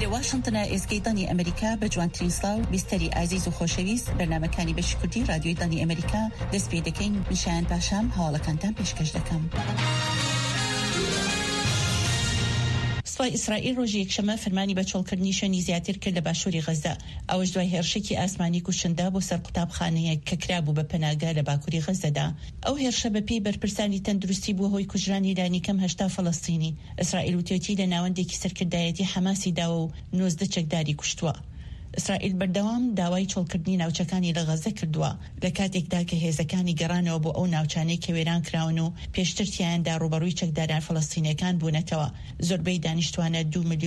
واشنطن ئێسکەی دانی ئەمریکا بە جوانترین سڵاو بیستەری ئازیز و خۆشەویست بەرنامەکانی بەشی کوردی رادیۆی دانی ئەمریکا دەست پێ دەکەین. نیشان پاشام هەواڵەکانتان پێشکەش دەکەم. سوپای ئیسرائیل ڕۆژی یەکشەمە فەرمانی بە چۆڵکردنی شوێنی زیاتر کرد لە باشووری غەزە، ئەوەش دوای هێرشێکی ئاسمانی کوشندا بۆ سەر قوتابخانەیەک کە کرابوو بە پەناگا لە باکووری غەزەدا. ئەو هێرشە بەپێی بەرپرسانی تەندروستی بووە هۆی کوژرانی لانی کەم 80 فەڵەستینی. ئیسرائیل وتێتی لە ناوەندێکی سەرکردایەتی حەماسی داوە و 19 چەکداری کوشتووە. ئیسرائیل بەردەوام داوای چۆڵکردنی ناوچەکانی لە غەزە کردووە لە کاتێکدا کە هێزەکانی گەڕانەوە بۆ ئەو ناوچانەی کە وێران کراون و پێشتر تیایاندا ڕوبەڕووی چەکداران فەڵەستینیەکان بوونەتەوە. زۆربەی دانیشتوانە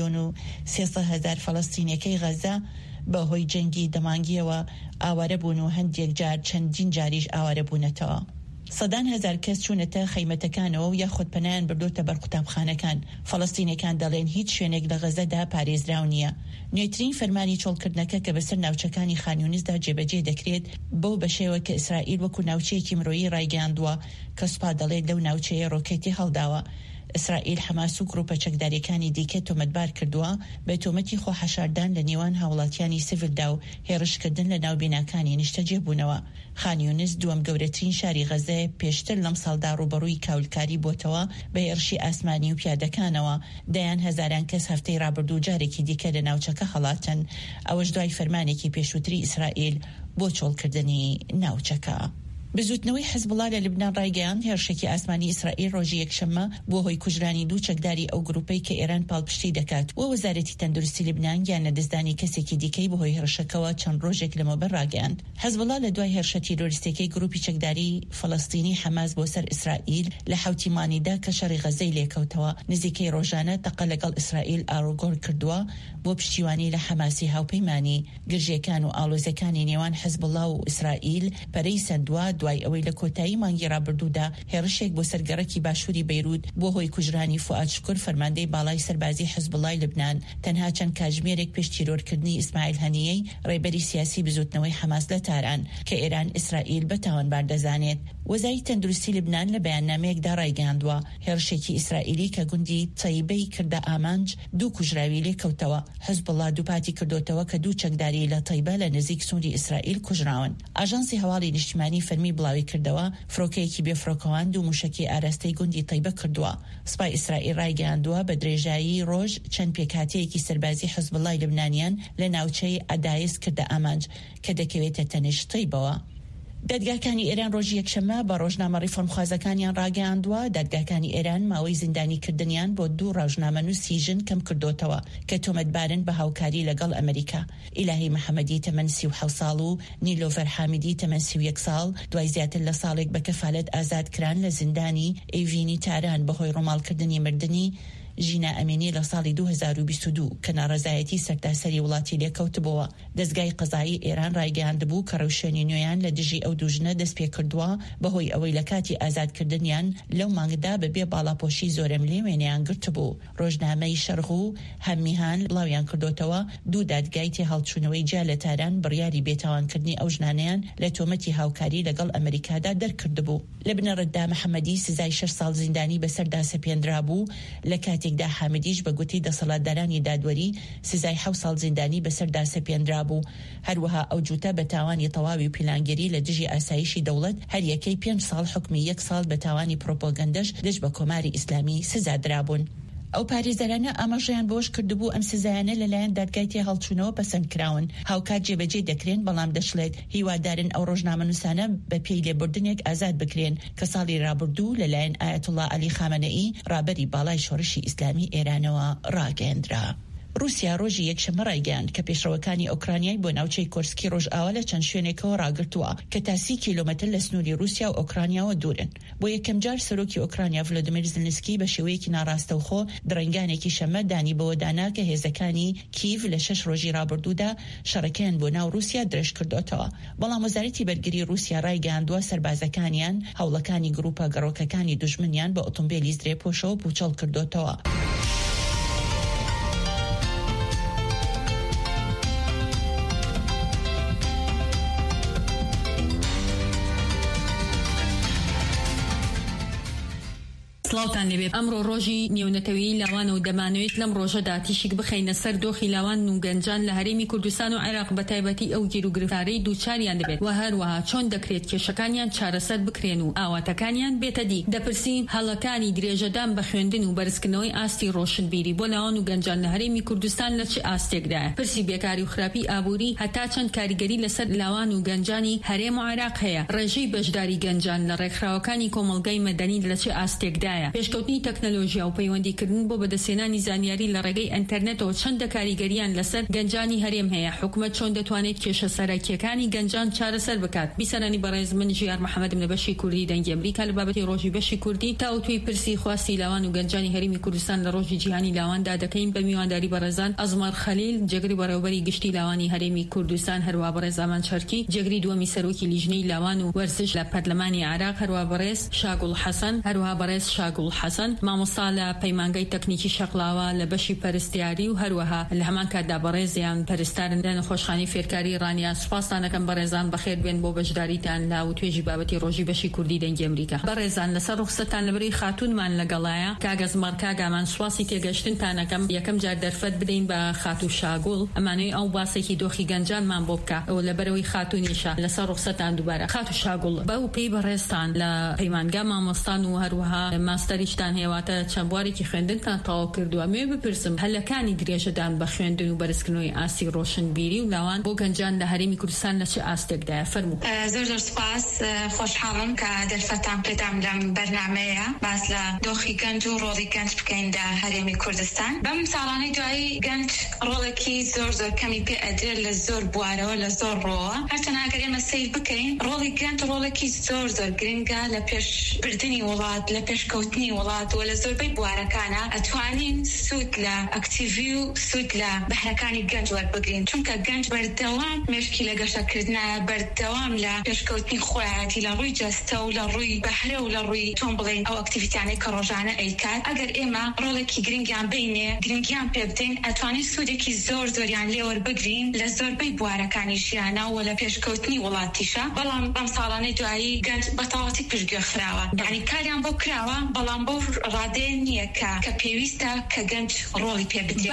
2,300,000 فەڵەستینیەکەی غەزە بەهۆی جەنگی دەمانگیەوە ئاوارە بوون و هەندێک جار چەندین جاریش ئاوارە بوونەتەوە. سەدان هەزار کەس چوونەتە خەیمەتەکانەوە و یاخود پەنایان بردوتە بەر قوتابخانەکان. فەڵەستینیەکان دەڵێن هیچ شوێنێک لە غەزەدا پارێزراو نییە. نوێترین فەرمانی چۆڵکردنەکە کە بەسەر ناوچەکانی خانیونیسدا جێبەجێ دەکرێت بەو بەشێوە کە ئیسرائیل وەکو ناوچەیەکی مرۆیی ڕایگەاندووە کە سوپا دەڵێت لەو ناوچەیە ڕۆکێتی هەڵداوە. ئیسرائیل حەماس و گروپە چەکداریەکانی دیکە تۆمەتبار کردووە بە تۆمەتی خۆحەشاردان لە نێوان هاوڵاتیانی سیڤیلدا و هێرشکردن لە ناو بیناکانی نیشتەجێبوونەوە. خانیونیس دووەم گەورەترین شاری غەزەیە، پێشتر لەم ساڵدا ڕوبەڕووی کاولکاری بۆتەوە بە هێرشی ئاسمانی و پیادەکانەوە. دەیان هەزاران کەس هەفتەی ڕابردوو جارێکی دیکە لە ناوچەکە هەڵاتن، ئەوەش دوای فەرمانێکی پێشووتری ئیسرائیل بۆ چۆڵکردنی ناوچەکە. بزوتنەوەی حزبڵا لە لبنان ڕایگەیاند هێرشێکی ئاسمانی ئیسرائیل ڕۆژی یەکشەمە بۆ هۆی کوژرانی دوو چەکداری ئەو گروپەی کە ئێران پاڵپشتی دەکات و وەزارەتی تەندروستی لبنان گیان لە دەستدانی کەسێکی دیکەی بەهۆی هێرشەکەوە چەند ڕۆژێک لەمەوبەر ڕاگەیاند. حزبڵا لە دوای هێرشە تیرۆریستەکەی گروپی چەکداری فەڵەستینی حەماس بۆ سەر ئیسرائیل لە حوتی مانیدا کە شەڕی غەزەی لێکەوتەوە نزیکەی ڕۆژانە تەقە لەگەڵ ئیسرائیل ئاڕوگۆڕ کردووە بۆ پشتیوانی لە حەماسی هاوپەیمانی. گرژیەکان و ئاڵۆزەکانی نێوان حزبڵا و ئیسرائیل پەرەی سەندووە دوای ئەوەی لە کۆتایی مانگی ڕابردوودا هێرشێک بۆ سەرگەڕەکی باشووری بەیروت بۆ هۆی کوژرانی فواد شکور فەرماندەی باڵای سەربازی حزبڵای لبنان تەنها چەند کاتژمێرێک پێش تیرۆرکردنی ئیسماعیل هەنیەی ڕێبەری سیاسی بزوتنەوەی حەماس لە تاران کە ئێران ئیسرائیل بە تاوانبار دەزانێت. وەزارەتی تەندروستی لبنان لە بەیاننامەیەکدا ڕایگەاندووە هێرشێکی ئیسرائیلی کە گوندی تەیبەی کردە ئامانج دوو کوژراوی لێکەوتەوە. حزبڵا دووپاتی کردوتەوە کە دوو چەکداری لە تەیبە لە نزیک سووری ئیسرائیل کوژراون. ئاژانسی هەواڵی نیشتیمانی فەرمی بڵاوی کردەوە فرۆکەیەکی بێفرۆکەوان دوو موشکی ئاراستەی گوندی تەیبە کردووە. سوپای ئیسرائیل ڕایگەاندووە بە درێژایی ڕۆژ چەند پێکهاتەیەکی سەربازی حزبڵای لبنانیان لە ناوچەی ئەدایس کردە ئامانج کە دەکەوێتە تەنیشت تەیبەوە. دادگاکانی ئێران ڕۆژی یەکشەمە بە ڕۆژنامە ڕیفۆرمخوازەکانیان ڕاگەیاندووە دادگاکانی ئێران ماوەی زیندانی کردنیان بۆ دوو ڕۆژنامە نووسیژن کەم کردوتەوە کە تۆمەتبارن بە هاوکاری لەگەڵ ئەمریکا. ئیلاهی محەممەدی تەمەن 37 ساڵ و نیلۆڤەر حامیدی تەمەن 31 ساڵ دوای زیاتر لە ساڵێک بە کەفالەت ئازادکران لە زیندانی ئەیڤینی تاران بەهۆی ڕۆماڵکردنی مردنی ژینا ئەمینی لە ساڵی 2022 کە ناڕەزایەتی سەرتاسەری وڵاتی لێکەوتبووە. دەستگای قەزایی ئێران ڕایگەاندبوو کە ڕەوشێنی نوێیان لە دژی ئەو دوژنە دەست پێ کردووە بەهۆی ئەوەی لە کاتی ئازادکردنیان لەو مانگدا بەبێ باڵاپۆشی زۆرم لێ وێنەیان گرتبوو. ڕۆژنامەی شەرق و هەممیهان بڵاویان کردوتەوە دوو دادگای تێ هەڵچوونەوەی جا لە تاران بڕیاری بێتاوانکردنی ئەو ژنانیان لە تۆمەتی هاوکاری لەگەڵ ئەمریکادا دەرکردبوو. لە بنەڕەتدا محەممەدی سزای 6 ساڵ زیندانی بەسەردا سەپێنرا بوو لە کاتێکدا حامدیش بە گوتی دەسەڵاتدارانی دادوەری سزای 7 ساڵ زیندانی بەسەردا سەپێنرا بوو. هەروەها ئەو جوتە بە تاوانی تەواوی و پیلانگیری لە دژی ئاسایشی دەوڵەت هەر یەکەی 5 ساڵ حکمی 1 ساڵ بە تاوانی پرۆپۆگەندەش دژ بە کۆماری ئیسلامی سزادرابوون. ئەو پارێزەرانە ئاماژەیان بۆش کردبوو ئەم سزایانە لەلایەن دادگای تێ هەڵچوونەوە پەسەند کراون. هاوکات جێبەجێ دەکرێن بەڵام دەشڵێت هیوادارن ئەو ڕۆژنامەنووسانە بە پێی لێبوردنێک ئازاد بکرێن کە ساڵی ڕابردوو لەلایەن ئایەتوڵا عەلی خامنەئی ڕابەری باڵای شۆڕشی ئیسلامی ئێرانەوە ڕاگەیاندرا. رووسیا ڕۆژی یەکشەمە ڕایگەیاند کە پێشڕەوەکانی ئۆکرانیای بۆ ناوچەی کۆرسکی ڕۆژئاوا لە چەند شوێنێکەوە ڕاگرتووە کە تا 30 کیلۆمەتر لە سنووری رووسیا و ئۆکرانیاوە دوورن. بۆ یەکەم جار سەرۆکی ئۆکرانیا ڤلۆدیمیر زلنسکی بە شێوەیەکی ناڕاستەوخۆ درەنگانێکی شەمە دانی بەوە دانا کە هێزەکانی کیڤ لە 6 ڕۆژی ڕابردوودا شەڕەکەیان بۆ ناو رووسیا درێژ کردوتەوە. بەڵام وەزارەتی بەرگری رووسیا ڕایگەاندووە سەربازەکانیان هەوڵەکانی گروپە گەڕۆکەکانی دوژمنیان بە ئۆتۆمبیلی زرێپۆشەوە پوچەڵ کردوتەوە. سڵاوتان لێبێ. ئەمڕۆ ڕۆژی نێونەتەوەیی لاوانە و دەمانەوێت لەم ڕۆژەدا تیشک بخەینە سەر دۆخی لاوان و گەنجان لە هەرێمی کوردستان و عێراق بە تایبەتی ئەو گیر و گرفتارەی دووچاریان دەبێت و هەروەها چۆن دەکرێت کێشەکانیان چارەسەر بکرێن و ئاواتەکانیان بێتە دی. دەپرسین هەڵەکانی درێژەدان بە خوێندن و بەرزکردنەوەی ئاستی ڕۆشنبیری بۆ لاوان و گەنجان لە هەرێمی کوردستان لە چ ئاستێکدایە. پرسی بێکاری و خراپی ئابووری هەتا چەند کاریگەری لەسەر لاوان و گەنجانی هەرێم و عێراق هەیە. ڕێژەی بەشداری گەنجان لە ڕێکخراوەکانی کۆمەڵگەی مەدەنی لە چ ئاستێکدایە. پێشکەوتنی تەکنەلۆژیا و پەیوەندیکردن بۆ بەدەستێنانی زانیاری لە ڕێگەی ئینتەرنێتەوە چەندە کاریگەریان لەسەر گەنجانی هەرێم هەیە. حکومەت چۆن دەتوانێت کێشە سەرەکیەکانی گەنجان چارەسەر بکات. بیسەرانی بەڕێز من ژیار محەممەدم لە بەشی کوردی دەنگی ئەمریکا لە بابەتی ڕۆژی بەشی کوردی تاوتوی پرسی خواستی لاوان و گەنجانی هەرێمی کوردستان لە ڕۆژی جیهانی لاواندا دەکەین بە میوانداری بەڕێزان ئەزمەر خەلیل جێگری بەڕێوەبەری گشتی لاوانی هەرێمی کوردستان، هەروە بەڕێز ئامان چەرکی جێگری دووەمی سەرۆکی لیژنەی لاوان و وەرزش لە پەرلەمانی عێراق، هەروە بەڕێز شاگوڵ حەسەن، هەروە بەڕێز شاگوڵ حەسەن مامۆستا لە پەیمانگەی تەکنیکی شەقلاوە لە بەشی پەرستیاری و هەروەها لە هەمان کاتدا بەڕێزیان پەرستارن لە نەخۆشخانەی فێرکاری ڕانیا. سوپاسانەکەم بەڕێزان بەخێر بێن بۆ بەشداریتان لا و توێژی بابەتی ڕۆژی بەشی کوردی دەنگی ئەمریکا. بەڕێزان لەسەر ڕوخسەتان لەبەری خاتونمان لەگەڵایە کاگەز مەرکاگامان سواسی تێگەشتنتانەکەم یەکەم جار دەرفەت بدەین بە خاتو شاگوڵ ئەمانەی ئەو باسێکی دۆخی گەنجانمان بۆ بکە ئەو لەبەرەوەی خاتونیشە لەسەر ڕوخسەتان دووبارە. خاتو شاگوڵ بەو پێی بەڕێستان لە پەیمانگا مامۆستان و هەروەها ماستەریشتان هێواتە چەند بوارێکی خوێندنتان تەواو کردووە. مێ بپرسم هەلەکانی درێژەدان بە خوێندن و بەرزکردنەوەی ئاسی ڕۆشنبیری و لاوان بۆ گەنجان لە هەرێمی کوردستان لە چ ئاستێکدایە؟ فەرموو. زۆر سپاس، خۆشحاڵم کە دەرفەتان پێدام لەم بەرنامەیە باس لە دۆخی گەنج و ڕۆڵی گەنج بکەین لە هەرێمی کوردستان. بەم ساڵانەی دوایی گەنج ڕۆڵێکی زۆر کەمی پێ ئەدرێت لە زۆر بوارەوە لە زۆر ڕۆوە. هەرچەنە ئەگەر ئێمە سیر بکەین ڕۆڵی گەنج ڕۆڵێکی زۆر گرنگە لە پێشبردننی وڵات، لە پێشکەوتنی وڵات و لە زۆربەی بوارەکانە ئەتوانین سوود لە ئەکتیڤی و سوود لە بەهرەکانی گەنج وەربگرین، چونکە گەنج بەردەوام مێشکی لە گەشەکردنایە، بەردەوام لە پێشکەوتنی خۆیەتی لە ڕووی جەستە و لە ڕووی بەهرە و لە ڕووی چۆن بڵێن ئەو ئەکتیڤیتیانەی کە ڕۆژانە ئەیکات. ئەگەر ئێمە ڕۆڵێکی گرنگیان بینێ گرنگیان پێ بدەین ئەتوانین سوودێکی زۆریان لێ وەربگرین لە زۆربەی بوارەکانی ژیانە و لە پێشکەوتنی وڵاتیشە. بەڵام بەم ساڵانەی دوایی گەنج بەتەواوەتی پشتگوێ خراوە، یعنی کاریان بۆ کراوە بەڵام بۆ ڕادەیە نییە کە پێویستە کە گەنج ڕۆڵی پێ بدرێت.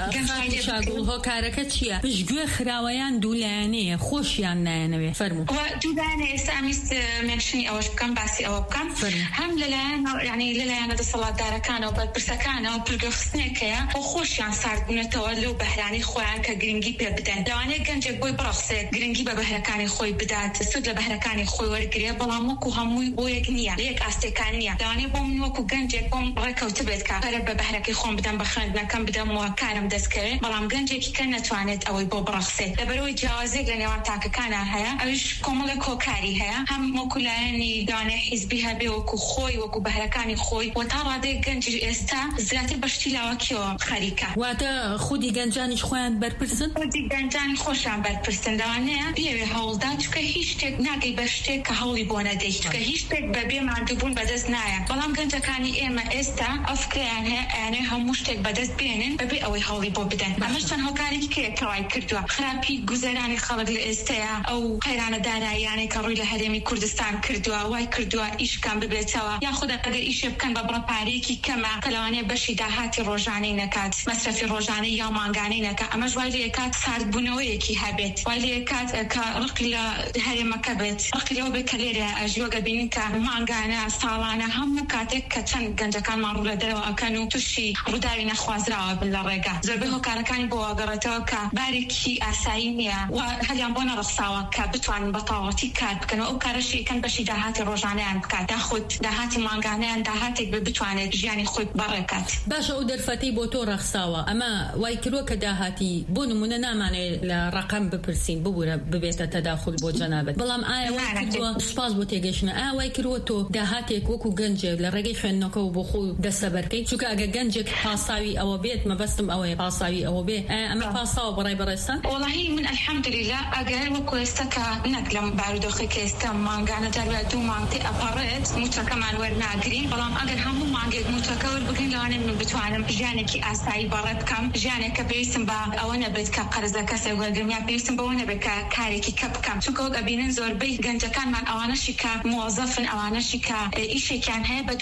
هۆکارەکە چییە؟ پشتگوێ خراوەیان دوولایەنەیە، خۆشیان نایەنەوێ. فەرموو. دوولایەنە ئێستا ئەمیست منشنی ئەوەش بکەم، باسی ئەوە بکەم. هەم لەلایەن یعنی لەلایەنە دەسەڵاتدارەکانەوە بەرپرسەکانەوە پشتگوێخستنێکەیە بۆ خۆشیان ساردبوونەتەوە لەو بەهرانی خۆیان کە گرنگی پێ بدەن. لەوانەیە گەنجێک بۆی بڕەخسێت گرنگی بە بەهرەکانی خۆی بدات، سود لە بەهرەکانی خۆی وەرگرێ، بەڵام وەکو هەمووی بۆ یەک نییە، لە یەک ئاستێکان نییە. لەوانەیە بۆ من وەکو گەنجێک بۆم ڕێکەوتە بێت کە بەرە بە بەهرەکەی خۆم بدەم، بە خوێندنەکەم بدەم و کارم دەستکەوێت، بەڵام گەنجێکی کە نەتوانێت ئەوەی بۆ بڕەخسێت. لەبەرەوەی جیاوازێک لە نێوان تاکەکانە هەیە، ئەویش کۆمەڵێک هۆکاری هەیە، هەم وەکو لایەنی دانێ حیزبی هەبێ وەکو خۆی وەکو بەهرەکانی خۆی و تا ڕادەیە گەنجی ئێستا زیاتر بەشتی لاوەکیەوە خەریکە. واتە خودی گەنجانیش خۆیان بەرپرسن؟ خودی گەنجانی خۆشیان بەرپرسن. لەوانەیە بێوێ هەوڵدا، چونکە هیچ شتێک ناگەی بە شتێک کە هەوڵی بۆ نەدەیت، چونکە هیچ شتێک بەبێ ماندووبوون بەدەست نایە. بەڵام گەنجەکانی ئێمە ئێستا ئەفکریان هەیە ئەیانێ هەموو شتێک بەدەست بێنن بەبێ ئەوەی هەوڵی بۆ بدەن. ئەمەش چەند هۆکارێکی کەوای کردووە. خراپی گوزەرانی خەڵک لە ئێستایا، ئەو قەیرانە داراییانەی کە ڕووی لە هەرێمی کوردستان کردووە، وای کردووە ئیشکان ببێتەوە، یاخود ئەگەر ئیشێ بکەن بە بڕەپارەیەکی کەمە کە لەوانەیە بەشی داهاتی ڕۆژانەی نەکات، مەصرفی ڕۆژانەی یا مانگانەی نەکات. ئەمەش وای لە یەکات ساردبوونەوەیەکی هەبێت، وای لە یەکات کە ڕقی لە هەرێمەکە بێت، ڕقی لەوە بێت کە لێرە ئەژیۆگە بینین کە مانگانە ساڵانە هەموو کاتێک کە چەند گەنجەکانمان ڕوو لە دەرەوە ئەکەن و تووشی ڕووداوی نەخوازراوە بن لە ڕێگا. زۆربەی هۆکارەکانی بۆ واگەڕێتەوە کە بارێکی ئاسایی نییە و هەلیان بۆ نەڕخساوە کە بتوانن بە تەواوەتی کار بکەن و ئەو کارەشی یەکەن بەشی داهاتی ڕۆژانەیان بکات، یاخود داهاتی مانگانەیان داهاتێک بتوانێت ژیانی خۆی بەڕێکات. باشە ئەو دەرفەتەی بۆ تۆ ڕەخساوە، ئەمە وای کردووە کە داهاتی بۆ نمونە نامانێت لە ڕقم بپرسین ببوورە ببێتە تەداخل بۆ جەنابەت، بەڵام ئایا وای کردووە سوپاس بۆ تێگەشتنە، ئایا وای کردووە تۆ داهاتێک وەکو گەنجێک لە ڕێگەی خوێندنەوەکەەوە بۆ خۆ دەستەبەرکەی؟ چونکە ئەگە گەنجێک پاساوی ئەوە بێت، مەبەستم ئەوەیە پاساوی ئەوە بێ، ئەمە پاساوە بەڕای بەڕێستان؟ وەڵاهی من الحەمدولیلا ئەگەر وەکو ئێستا کە نەک لەم بارودۆخی کە ئێستا مانگانە دەربە 2 مانگی ئەپەڕێت موچەکەمان وەرناگرین، بەڵام ئەگەر هەموو مانگێک موچەکە وەربگرین لەوانەیە من بتوانم ژیانێکی ئاسایی بەڕێ بکەم، ژیانێک کە پێویستم بە ئەوە نەبێت کە قەرزە کەسێک وەرگرم، یا پێویستم بەوە نەبێت کە کارێکی کە بکەم، چونکە وەک ئەبینن زۆربەی گەنجەکانمان ئەوانەشی کە موظفن، ئەوانەشی کە ئیشێکیان هەیە بە 2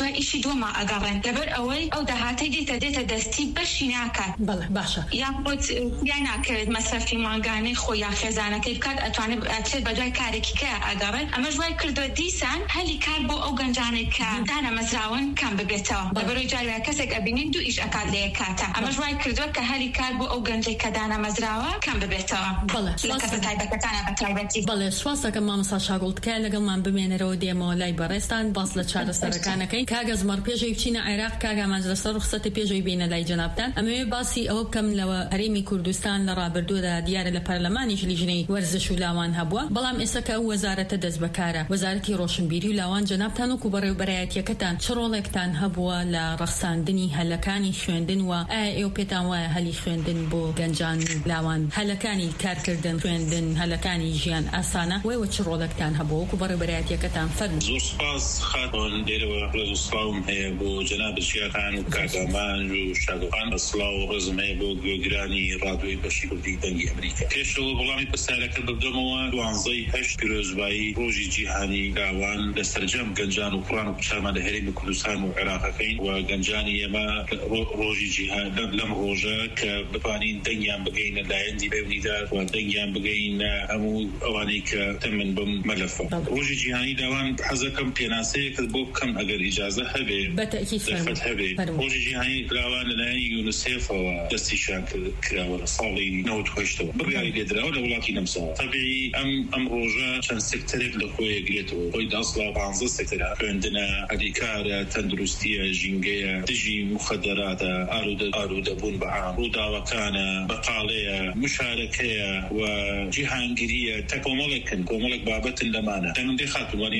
دوای ئیشی دوما ئەگەڕێن لەبەر ئەوەی ئەو داهاتەی دێتە دەستی بەشی ناکات. بەڵێ باشە یان خۆت یان ناکەوێت مەسرفی ماگانەی خۆی یا خێزانەکەی بکات ئەتوانێت ئەچێت بە دوای کارێکی کە ئەگەڕێن ئەمەش وای کردووە دیسان هەلی کار بۆ ئەو گەنجانێک کە دانە مەزراون کەم ببێتەوە لەبەرەوەی جارێک کەسێک ئەبینین دوو ئیش ئەکات لە یەک کاتە ئەمەش وای کردووە کە هەلی کار بۆ ئەو گەنجێک کە دانە مەزراوە کەم ببێتەوە. لە کەسە تایبەتەکانە بە تایبەتی. بەڵێ سواز دەکەم مامۆستا شاگوڵتکە لەگەڵمان بمێنەرەوە دێمەوە لای بەڕێستان باس لە چارەسەرەکانەکەی کاگە زمەڕ پێشەوەی بچینە عێراق کاگامان لەسەر ڕوخسەتی پێشەوەی بینە لای جەنابتان ئەمەوێ باسی ئەوە بکەم لەوە هەرێمی کوردستان لە ڕابردوودا دیارە لە پەرلەمانیش لیژنەی وەرزش و لاوان هەبووە بەڵام ئێستا کە ئەو وەزارەتە دەست بەکارە وەزارەتی ڕۆشنبیری و لاوان جەنابتان وەکو بەڕێوەبەرایەتیەکەتان چ ڕۆڵێکتان هەبووە لە ڕەخساندنی هەلەکانی خوێندن و ئایا ئێوە پێتان وایە هەلی خوێندن بۆ گەنجان و لاوان هەلەکانی کارکردن خوێندن هەلەکانی ژیان ئاسانە وەوە چ ڕۆڵێکتان هەبووە وەکو بەڕێوەبەرایەتیەکەتان فەرموو. زۆر سپاس خاتون دێرەوە ڕێز و سڵاوم هەیە بۆ جەناب شیعەکان و کاردامان و شاگردان سڵاو و ڕێزم هەیە بۆ گوێگرانی ڕادیۆی بەشی کوردی دەنگی ئەمریکا. پێشەوە وەڵامی پرسیارەکە بدەمەوە 12 پیرۆزبایی ڕۆژی جیهانی لاوان لە سەرجەم گەنجان و کوڕان و کوچارمان لە هەرێمی کوردستان و عێراقەکەین و گەنجانی ئێمە ڕۆژی جیهان لەم ڕۆژە کە بتوانین دەنگیان بگەینە لایەندی بێونیدار و دەنگیان بگەینە هەموو ئەوانەی کە تەمەن بم مەلەفە. ڕۆژی جیهانی لاوان حەزەکەم پێناسەیەکت بۆ بکەم ئەگەر ئیجازە هەبێ دەفەت هەبێ. ڕۆژی جیهانی لاوان لەلایەن یونیسێفەوە دەستیشان کراوە لە ساڵی 98ەوە بڕیاری لێدراوە لە وڵاتی نەمساوە. طبیعی ئەم ڕۆژە چەند سێکتەرێک لە خۆی یەکگرێتەوە خۆی دەسڵا 15 سێکتەرە خوێندنە هەریکارە تەندروستیە ژینگەیە دژی مخدراتە ئالوودەبوون بە عام ڕووداوەکانە بەقاڵەیە مشارەکەیە و جیهانگیریە کۆمەڵێکن کۆمەڵێک بابەتن لەمانە دەنگەی خاتووانە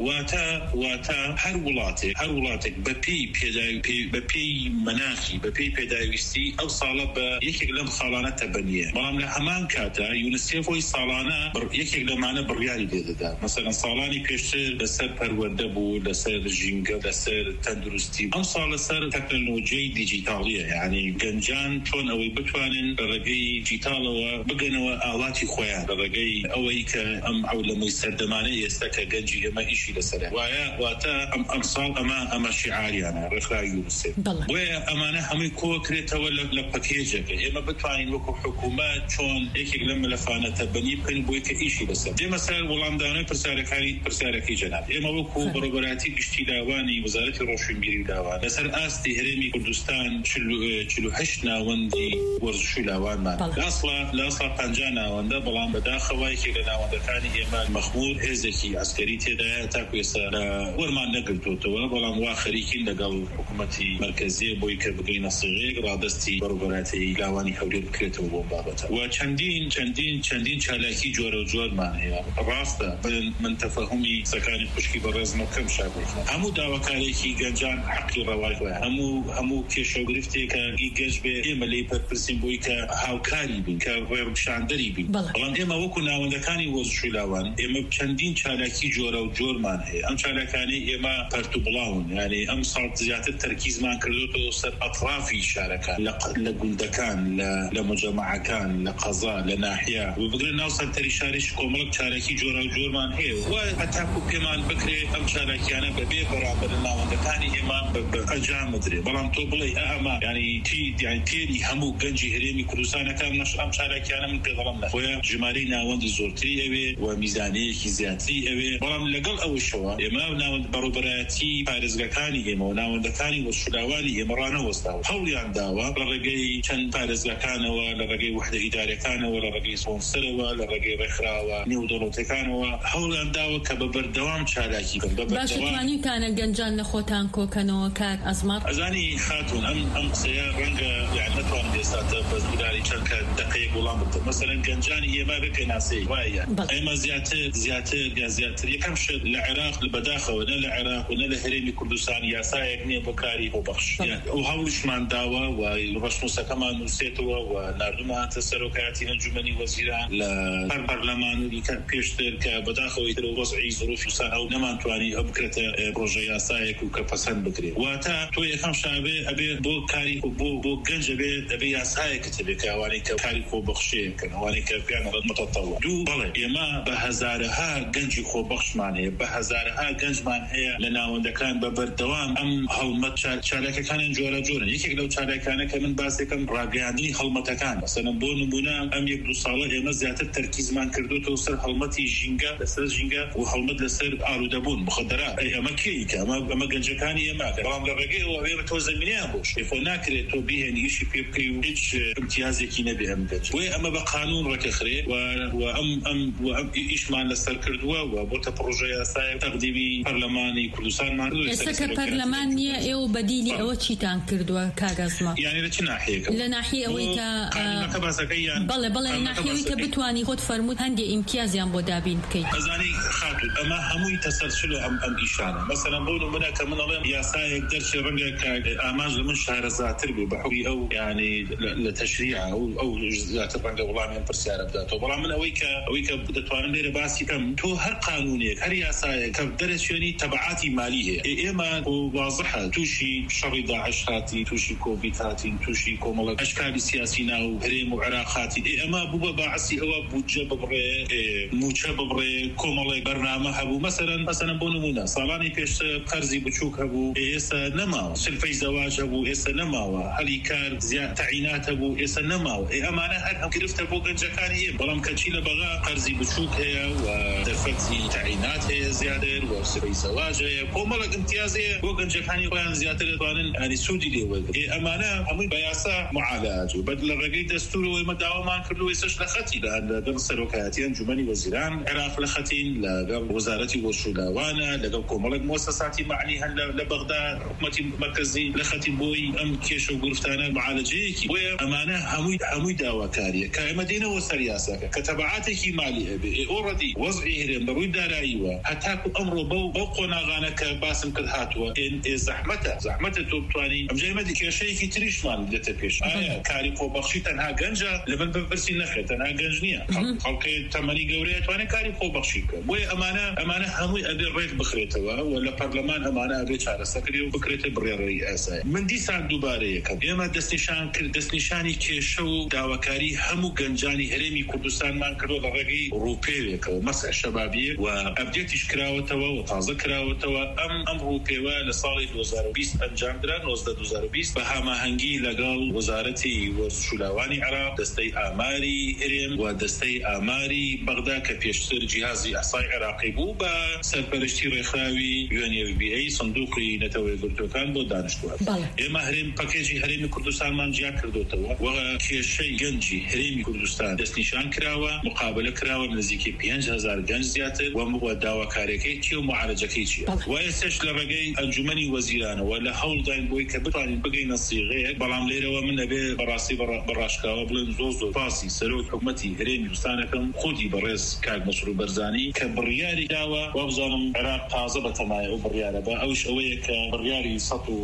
واتە هەر وڵاتێک بە پێی مەناخی بە پێی پێداویستی ئەو ساڵە بە یەکێک لەم ساڵانە تەبەنیە بەڵام لە هەمان کاتە یونیسێفۆی ساڵانە یەکێک لەمانە بڕیاری لێدەدا مەسەڵەن ساڵانی پێشتر لەسەر پەروەردە بوو لەسەر ژینگە لەسەر تەندروستی ئەم ساڵ لەسەر تەکنۆلۆژیای دیجیتاڵیە یعنی گەنجان چۆن ئەوەی بتوانن بە ڕێگەی دیجیتالەوە بگەنەوە ئاواتی خۆیان بە ڕێگەی ئەوەی کە ئەم عەولەمەی سەردەمانەی ئێستا کە گەنجی ئێمە ئیشی لەسەرە واتە ئەم ساڵ ئەمە شیعاریانە ڕێکخراوی یونیسێف بۆیە ئەمانە هەمووی کۆکرێتەوە لە پەکێجەکە ئێمە بتوانین وەکو حکوومەت چۆن یەکێک لەم مەلەفانە تەبەنی بکەین بۆی کە ئیشی لەسەر دێمە سەر وەڵامدانەوەی پرسیارەکەی جەناب ئێمە وەکو بەڕێوەبەراتی گشتی لاوانی وەزارەتی ڕۆشنبیری و لاوان لەسەر ئاستی هەرێمی کوردستان 48 ناوەندی وەرزش و لاوانمان لە ئەسڵا 50 ناوەندە بەڵام بەداخەوایەکی لە ناوەندەکانی ئێمە مەخمور هێزێکی عسکەری تێدایە تاکو ئێستا وەرمان نەگرتوتەوە بەڵام وا خەریکین لەگەڵ حکوومەتی مرکزیە بۆی کە بگەینە سێغەیەک ڕادەستی بەڕێوەبەراتی لاوانی هەولێر بکرێتەوە بۆ بابەتە و چەندین چالاکی جۆرە و جۆرمان هەیە ڕاستە من تەفەهومی سەکانی خوشکی بەڕێزمە کەم شاگرێت هەموو داواکارێکی گەنجان حەقی ڕەوای خۆیان هەموو کێشەوگرفتێکە گەشت بێ ئێمە لێی پەرپرسین بۆی کە هاوکاری بین کە ڕێڕشاندەری بین بەڵام ئێمە وەکو ناوەندەکانی وەرزش و لاوان ئێمە چەندین چالاکی جۆرە و جۆرمان هەیە ئەم چالاکانی ئێمە پەرت و بڵاون یعنی ئەم ساڵ زیاتر تەرکیزمان کردوتەوە سەر ئەطرافی شارەکان لە گوندەکان لە مجەمەعەکان لە قەزا لە ناحیە و بگرن ناو سەرتەری شاریش کۆمەڵک چالاکی جۆرە و جۆرمان هەیە و هەتاکو پێمان بکرێ ئەم چالاکیانە بەبێ بەرامبەر ناوەندەکانی ئێمە ئەنجام بدرێ بەڵام تۆ بڵێ ئەمە یعنی تێری هەموو گەنجی هەرێمی کوردستانەکان ئەم چالاکیانە من پێدەڵم نەخۆیە ژمارەی ناوەندی زۆرتری ئەوێ و میزانەیەکی زیاتری ئەوێ بەڵام لەگەڵ ئەوشەوە ئێمە ناوەند بەڕێوەبەرایەتی پارێزگەکانی ئێمە و ناوەندەکانی وەرزشولاوانی ئێمە ڕانەوەستاوە هەوڵیان داوە لە ڕێگەی چەند پارێزگەکانەوە لە ڕێگەی وحدە ئیدارەکانەوە لە ڕێگەی سپۆنسەرەوە لە ڕێگەی ڕێکخراوە نێودەوڵەتەکانەوە هەوڵیان داوە کە بە بەردەوام چالاکی بن باشە توانیتانە گەنجان لە خۆتان کۆکەنەوە کار ئەزمات ئەزانی خاتون ئەم قسەیە ڕەنگە یعنی نەتوانم ئێستاتە بەزبداری چەند کە دقەیەک وەڵام بدەم مەسەلەن گەنجانی ئێمە بکەین ناسەی وایە ئێمە زیاتر یەکەم شت لە عێراق لە بەداخەوە نە لە عێراق و نە لە هەرێمی کوردستان یاسایەک نییە بۆ کاری خۆبەخش ئەو هەوڵشمان داوە و ڕەسموسەکەمان نووسێتەوە و نردومانتە سەرۆکایەتی ئەنجومەنی وەزیران لە پەرلەمان و پێشتر کە بەداخەوەی تر وەزعی ظروفی ئەو نەمانتوانی ئەو بکرێتە پرۆژە یاسایەک و کە پەسەند بکرێت واتە تۆ یەکەم شابێ ئەبێ بۆ کاری بۆ گەنج ئەبێ یاسایەکت هەبێ کە ئەوانەی کە کاری خۆبەخشیەکەن ئەوانەی کە پیان متەتەوە دوو بەڵێ ئێمە بە هەزارەها گەنجی خۆبەخشمان هەیە بە هەزارەها گەنجمان هەیە لە ناوەندەکان یان بە بەردەوام ئەم هەڵمەت چارەکەکانیان جۆرە جۆرن. یەکێک لەو چارەکانە کە من باسێکم ڕاگەیاندنی هەڵمەتەکان، مەسەڵەن بۆ نمونە ئەم 1-2 ساڵە ئێمە زیاتر تەرکیزمان کردوتەوە سەر هەڵمەتی ژینگە، لەسەر ژینگە و هەڵمەت لەسەر ئالوودەبوون مخدرات. ئەمە کێیکە ئەمە گەنجەکانی ئێماکە، بەڵام لە ڕێگەیەوە ئێمە تۆ زەمینەیان بۆ شێفۆ ناکرێت تۆ بهێنی ئیشی پێ بکەی و هیچ امتیازێکی نەبێ ئەم گەنج. بۆیە ئەمە بە قانون ڕەکەخرێ و ئەم ئیشمان لەسەر کردووە و بۆتە پڕۆژە یاسای تەقدیمی پەرلەمانی کوردستانمان. ئێستا کە پەرلەمان نییە ئێوە بەدیلی ئەوە چیتان کردووە کاگەزمە؟ یعنی لە چ ناحیەیەکە؟ لە ناحیە ئەوەی کە بەڵێ ناحیەوەی کە بتوانی خۆت فەرمووت هەندێک ئیمتیازیان بۆ دابین بکەیت. ئەزانی خاتون ئەمە هەمووی تەسەلسل و ئەم ئیشانە. مەسەڵەن بۆ نمونە کە من ئەڵێم یاسایەک دەرچێ ڕەنگە کە ئاماژ لە من شارەزاتر بێ بەحوی ئەو یعنی لە تەشریع ئەو زیاتر ڕەنگە وەڵامیان پرسیارە بداتەوە. بەڵام من ئەوەی کە دەتوانم لێرە باسی کەم، تۆ هەر قانونێک هەر یاسایەک کە دەرەچێنی تەبعاتی مالی هەیە. ئێمە واضحە تووشی شەڕی داعش هاتی، تووشی کۆڤید هاتین، تووشی کۆمەڵە ئەشکالی سیاسی ناو هەرێم و عێراق هاتین. ئەمە بووە باعسی ئەوە بودجە ببڕێ، موچە ببڕێ، کۆمەڵێک بەرنامە هەبوو. مەسەلەن بۆ نمونە ساڵانی پێشتر قەرزی بچووک هەبوو، ئێستا نەماوە. سلفەی زەواج هەبوو، ئێستا نەماوە. هەلی کار تعینات هەبوو، ئێستا نەماوە. ئەمانە هەر ئەم گرفتە بۆ گەنجەکانی هەیە. بەڵام کەچی لە بەغا قەرزی بچوک هەیە و دەرفەتی تعینات هەیە زیادر و سلفەی زەواج هەیە، کۆمەڵێک امتیاز هەیە بۆ گەنجەکانی خۆیان زیاتر دەتوانن ئەنی سوودی لێوەرگرن. ئەمانە هەمووی بە یاسا معالەج و بەد لە ڕێگەی دەستور ئێمە داوامان کردو. ئێستاش لە خەتی لەگەڵ سەرۆکایەتی ئەنجومەنی وەزیران عێراق لە خەتین، لەگەڵ وەزارەتی بۆشوداوانە، لەگەڵ کۆمەڵێک مؤسساتی معنی هەن لە بەغدا حکومەتی مرکزی لە خەتی بۆی ئەم کێشە و گرفتانە معالەجەیەکی. بۆیە ئەمانە هەمووی داواکاریە کە ئێمە دێنەوە سەر یاساکە کە تەبعاتێکی مالی هەبێ. ئۆڕەدی وەزعی هەرێم بەڕووی داراییوە هەتاکو ئەمڕۆ بەو قۆناغانە کە باسم کرد هاتووە زەحمەتە تۆ بتوانی ئەمجا ئێمە کێشەیەکی تریشمان دێتە پێش. ئایا کاری خۆبەخشی تەنها گەنجە؟ لەبەر بەرسی نەخێت تەنها گەنج نییە. خەڵکی تەمەنی گەورەیە توانێت کاری خۆبەخشی بکات. بۆیە ئەمانە هەمووی ئەبێ ڕێک بخرێتەوە و لە پەرلەمان ئەمانە ئەبێ چارەسەرکرێ و بکرێتە بڕێڕەوی ئاسایی. من دیسان دووبارەیەکەم ئێمە دەستنیشانی کێشە و داواکاری هەموو گەنجانی هەرێمی کوردستانمان کردو لە ڕێگەی ڕووپێوێکەوە مەسح شەبابیە و ئەبدێتیش کراوەتەوە و تازە کراوەتەوە. ئەم ڕووپێوە لە ساڵی 2020 ئەنجامدرا 2020 بە هەماهەنگی لەگەڵ وەزارەتی وەرزشولاوانی عێراق، دەستەی ئاماری هەرێم و دەستەی ئاماری بەغدا کە پێشتر جیهازی ئەحسای عێراقی بوو بە سەرپەرشتی ڕێکخراوی UNFPA سندوقی نەتەوەی گرتوەکان بۆ دانیشتووان. ئێمە هەرێم پەکێجی هەرێمی کوردستانمان جیا کردوتەوە و کێشەی گەنجی هەرێمی کوردستان دەستنیشان کراوە، مقابلە کراوە نزیکی 5000 گەنج زیاتر و داواکاریەکەی چی و معالەجەکەی چیە. و ئێستاش لە ڕێگەی ئەنجومەنی وەزیرانەوە لە هەوڵداین بۆی کە بتوانین بگەینە سیغەیەک. بەڵام لێرەوە من ئەبێ بەڕاستی بەڕاشکاوە بڵێن زۆر پاسی سەرۆک حکومەتی هەرێمی کوردستانەکەم خودی بەڕێز کاک مەسعود بەرزانی کە بڕیاری داوە و بزانم عێراق تازە بەتەمایە و بڕیارە بە ئەوش ئەوەیە کە بڕیاری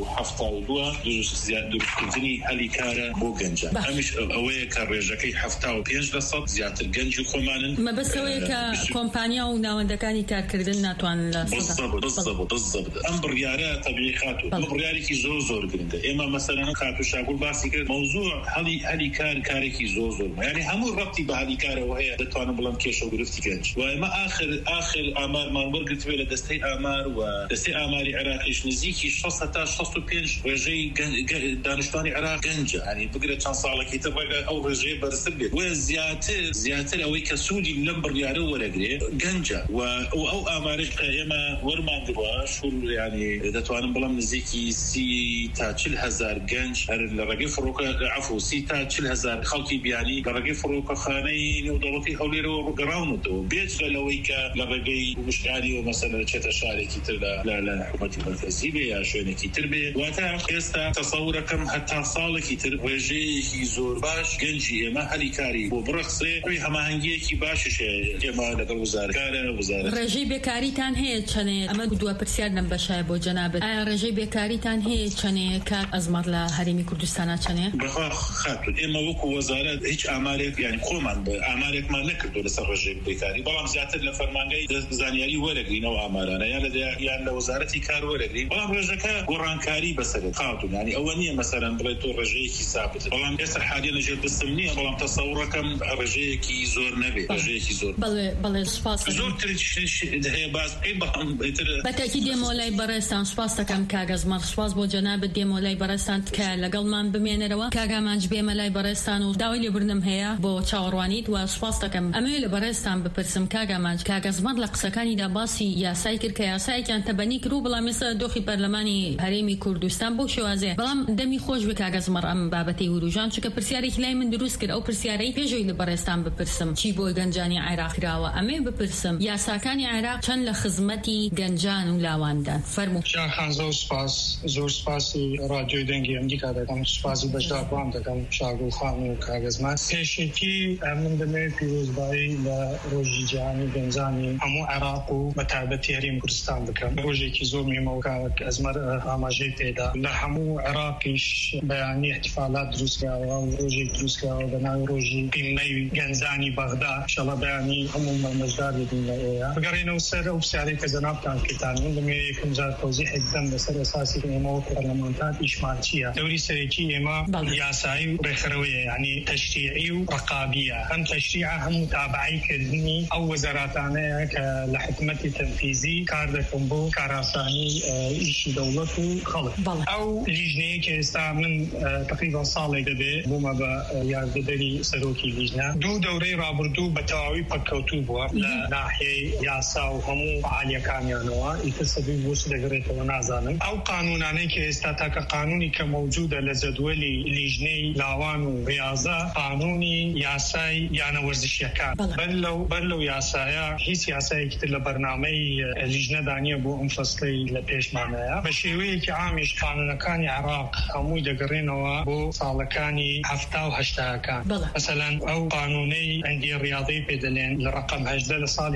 172 دروستکردنی هەلی کارە بۆ گەنجە. ئەمیش ئەوەیە کە ڕێژەکەی 75% زیاتر گەنجی خۆمانن. مەبەستەوەیە کە کۆمپانیا و ناوەندەکانی کارکردن ناتوانن لە بالضبط ئەم بڕیارە تەبیعی خاتوو بڕیارێکی زۆر گرنگە. ئێمە مەسەلەن خاتوو شاگوور باسی کرد مەوزوع هەلی کارێکی زۆر یعنی هەموو ڕەبتی بە هەلی کارەوە هەیە دەتوانم بڵم کێشە و گرفتی گەنج. و ئێمە آخر ئامارمان وەرگرتوێ لە دەستەی ئامار و دەستەی ئاماری عێراقیش نزیکی 60 تا 65 ڕێژەی دانیشتوانی عێراق گەنجە. ینی بگرێت چەند ساڵێکی تر ڕێگە ئەو ڕێژەیە بەرزتر بێت و زیاتر ئەوەی کە سوودی لەم بڕیارە وەرەگرێ گەنجە. و ئەو ئامارش کە ئێمە وەرماندووە شور ینی دەتوانم بڵم نزیکی 30 تا 40,000 گەنج لە ڕێگەی فڕۆکە عفو 30 تا 40,000 خەڵکی بیانی لە ڕێگەی فڕۆکەخانەی نێودەوڵەتی هەولێرەوە ڕگەڕاونەتەوە بێت لەوەی کە لە ڕێگەی وشکاری و مەسەلە چێتە شارێکی تر لە حکومەتی مرکزی بێ یا شوێنێکی تر بێ. واتە ئێستا تەسەورەکەم هەتا ساڵێکی تر ڕێژەیەکی زۆر باش گەنجی ئێمە هەلی کاری بۆ بڕخسێ ڕووی هەماهەنگیەکی باششێ ئێمە لەگەڵ وزارەکارە وزارەت. ڕێژەی بێکاریتان هەیە چەنێ؟ ئەمە دووە پرسیار لەم بەشایە بۆ جەنابەت. ئایا ڕێژەی بێکاریتان هەیە چەنێ کاک ئەزمەت لە هەرێمی کوردستانە چەنێ؟ بەخوا خاتون ئێمە وەکو وەزارەت هیچ ئامارێک یعنی خۆمان بە ئامارێکمان نەکردو لەسەر ڕێژەی بێکاری. بەڵام زیاتر لە فەرمانگەی زانیاری وەرەگرینەوە ئامارانە یان لە وەزارەتی کار وەرەگرین. بەڵام ڕێژەکە گۆڕانکاری بەسەرێت خاتون ینی ئەوە نییە مەسەلەن بڵێت تۆ ڕێژەیەکی سابت. بەڵام ئێستا حالیە لەژێر دەستم نییە. بەڵام تەسەوڕەکەم ڕێژەیەکی زۆر نەبێت ڕێژەیەکی زۆر بەڵێ سپاس زۆر تر هەیە باز بکەین. بەڵام بەتاکید ئێمە لای بەڕێستان سوپاس دەکەم کاگەزمەڕ سوپاس بۆ جەنابەت دێمە لای بەڕێستان کە لەگەڵمان بمێنەرەوە کاگامانج بێمە لای بەڕێستان و داوای لێبوردنم هەیە بۆ چاوەڕوانیت و سوپاس دەکەم ئەمەوێت لە بەڕێستان بپرسم کاگامانج کاگەزمەڕ لە قسەکانیدا باسی یاسای کرد کە یاسایەکیان تەبەنی کرد و بەڵام ئێستا دۆخی پەرلەمانی هەرێمی کوردستان بۆ شێوازەیە بەڵام دەمی خۆش بە کاگەزمەڕ ئەم بابەتی وروژان چونکە پرسیارێکی لای من دروست کرد ئەو پرسیارەی پێشەوەی لە بەڕێستان بپرسم چی بۆی گەنجانی عێراق کراوە ئەمێ بپرسم یاساکانی عێراق چەند لە خزمەتی گەنجان و لاواندان فەرموو شاخان زۆر سپاسی رادیۆی دەنگی ئەمریکا دەکەم سپاسی بەشداربان دەکەم شاگوڵ خان و کاگەزمان پێشێکی من دەمەوێت پیرۆزبایی لە ڕۆژی جیهانی گەنجانی هەموو عێراق و بەتایبەتی هەرێمی کوردستان بکەم ڕۆژێکی زۆر مێمەوە ئەزمەر ئاماژەی پێدا لە هەموو عێراقیش بەیانی احتیفالات دروستکراوە و ڕۆژێک دروستکراوە بە ناوی ڕۆژی قیمەی گەنجانی بەغدا ئینشەڵا بەیانی هەموو مەمەژدار ببین لە ئێوە بگەڕێنەوە سەر ئەو پرسیارەی کە جەنابتان کردان من دەمەوێت یەکەم جار تەوزیحێک بدەم لەسەر ئەساسی ئێمەوە پەرلەمانتار ئیشمان چییە دەوری سەرەکی ئێمە یاسایی و ڕێکخەرەوەیە یعنی تەشریعی و ڕقابیە ئەم تەشریعە هەموو تابعیکردنی ئەو وەزاراتانەیە کە لە حکومەتی تەنفیزی کار دەکەن بۆ کاراسانی ئیشی دەوڵەت و خەڵک ئەو لیژنەیە کە ئێستا من تقریبا ساڵێک دەبێ بوومە بە یاردەدەری سەرۆکی لیژنە دوو دەورەی ڕابردوو بە تەواوی پەککەوتوو بووە لە ناحیەی یاسا و هەموو فعالیەکانیانەوە ئیتر سەبەی بۆ چ دەگرێتەوە نازانم ئەو قانونانەی کە ئێستا تاکە قانونی کە موجودە لە جەدوەلی لیژنەی لاوان و ڕیاضە قانونی یاسای یانە وەرزشیەکان بەر لەو یاسایە هیچ یاسایەکی تر لە بەرنامەی لیژنەدا نییە بۆ ئەم فەسڵەی لە پێشمانەیە بە شێوەیەکی عامیش قانونەکانی عێراق هەمووی دەگەڕێنەوە بۆ ساڵەکانی 1970 مثلا ئەو قانونەی ئەندی ڕیاضەی پێدەلێن لە ڕقم 18 لە ساڵی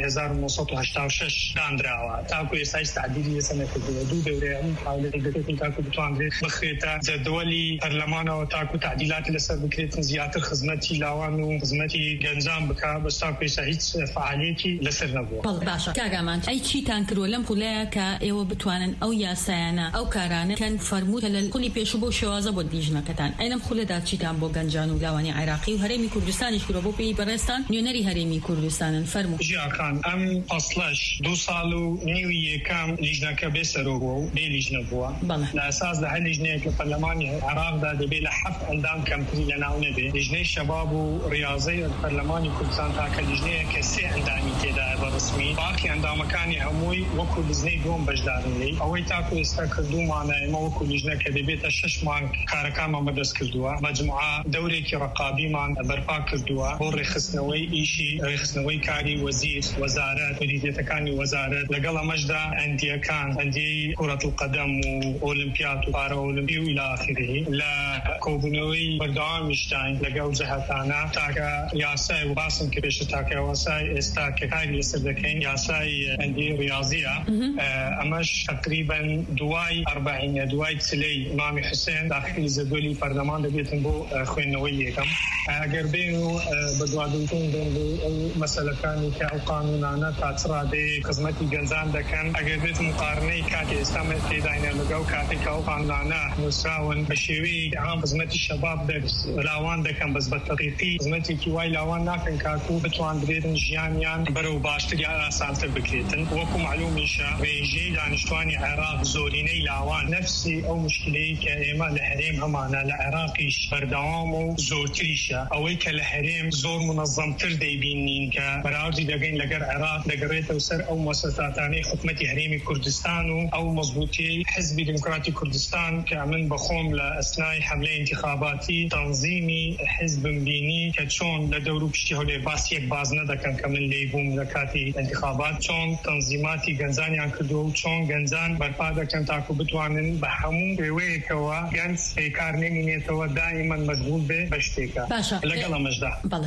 1986 دانراوە تاکو ئێستاش تعدیلی لەسەر نەکردووە دوو دەورەیە هەموو حاولەی دەکەن تاکو بتوانرێت بخرێتە جەدوەلی پەرلەمانەوە تاکو تعدیلاتی لەسەر بکرێتن زیاتر خزمەتی لاوان و خزمەتی گەنجان بکە بەس تاکو ئێستا هیچ فعالیەتی لەسەر نەبووە. باشە کاگامان ئەی چیتان کردووە لەم خولەیە کە ئێوە بتوانن ئەو یاسایانە ئەو کارانە کەن فەرمووت لە خولی پێشوو بۆ شێوازە بۆ لیژنەکەتان ئەی لەم خولەدا چیتان بۆ گەنجان و لاوانی عێراقی و هەرێمی کوردستانیش کردووە بۆ پێی بەڕێستان نوێنەری هەرێمی کوردستانن فەرموو. ژیاکان ئەم فەسڵەش 2 ساڵ و نیوی یەکەم لیژنەکە بێسەرۆگۆ و بێ لیژنە بووە لە ئەساس لە هەر لیژنەیەک لە پەرلەمانی عێراقدا دەبێت لە 7 ئەندام کەمتری لەناو نەبێت لیژنەی شەباب و ڕیاضەی پەرلەمانی کوردستان تاکە لیژنەیە کە 3 ئەندامی تێدایە بەڕسمی باقی ئەندامەکانی هەمووی وەکو لیژنەی دووەم بەشدارن لێی ئەوەی تاکو ئێستا کردومانە ئێمە وەکو لیژنە کە دەبێتە 6 مانگ کارەکانمان بەدەست کردووە مەجموعە دەورێکی ڕقابیمان بەرپا کردووە بۆ ڕێخستنەوەی ئیشی ڕێخستنەوەی کاری وەزیر وەزارەت مدیریەتەکانی وەزارەت لەگەڵ ئەمەشدا ئەندیەکان ئەندیەی کورەت القەدەم و ئۆلیمپیات و پارەئۆلیمپی و إلى آخره لە کۆبوونەوەی بەردەوامیشتین لەگەڵ جەهەتانە تاکە یاسای و باسم کە پێشتر تاکە یاسای ئێستا کە کاری لەسەر دەکەین یاسای ئەندی ڕیاضیە ئەمەش تقریبا دوای 40 دوای چلەی مامی حوسێن داخلی زەدوەلی پەرلەمان دەبێتن بۆ خوێندنەوەی یەکەم ئەگەر بین و بەدوادوتون بین ئەو مەسەلەکانی کە ئەو قانونانە تا چ ڕادەیە خزمەتی گەنجان دەکەن ئەگەر بێت مقارنەی کاتی ئێستا تێداینە لەگەڵ کاتێک ئەو قانونانە نووسراون بە شێوەیەکی عام خزمەتی شەباب لاوان دەکەن بەس بە تەقیقی خزمەتێکی وای لاوان ناکەن کاکو بتوانرێتن ژیانیان بەرەو باشتر یا ئاسانتر بکرێتن وەکو معلومیشە ڕێژەی دانیشتوانی عێراق زۆرینەی لاوان نفسی ئەو مشکلەی کە ئێمە لە هەرێم هەمانە لە عێراقیش بەردەوام و زۆرتریشە ئەوەی کە لە هەرێم زۆر منەظەمتر دەیبینین کە بەراوردی دەگەین لەگەر عێراق دەگەڕێتەوە سەر ئەو مؤسساتانەی حکومەتی هەرێمی کوردستان و ئەو مەزبوطیەی حزبی دموکراتی کوردستان کە من بەخۆم لە ئەسنای حملەی انتخاباتی تەنظیمی حزبم بینی کە چۆن لە دەور و پشتی هەولێر باسیەک باز نەدەکەن کە من لێی بووم لە کاتی انتخابات چۆن تەنظیماتی گەنجانیان کردووە و چۆن گەنجان بەرپا دەکەن تاکو بتوانن بە هەموو شێوەیەکەوە گەنج پێکار نەمینێتەوە دائیمەن مەشغول بێ بە شتێکە لەگەڵ ئەمەشدا.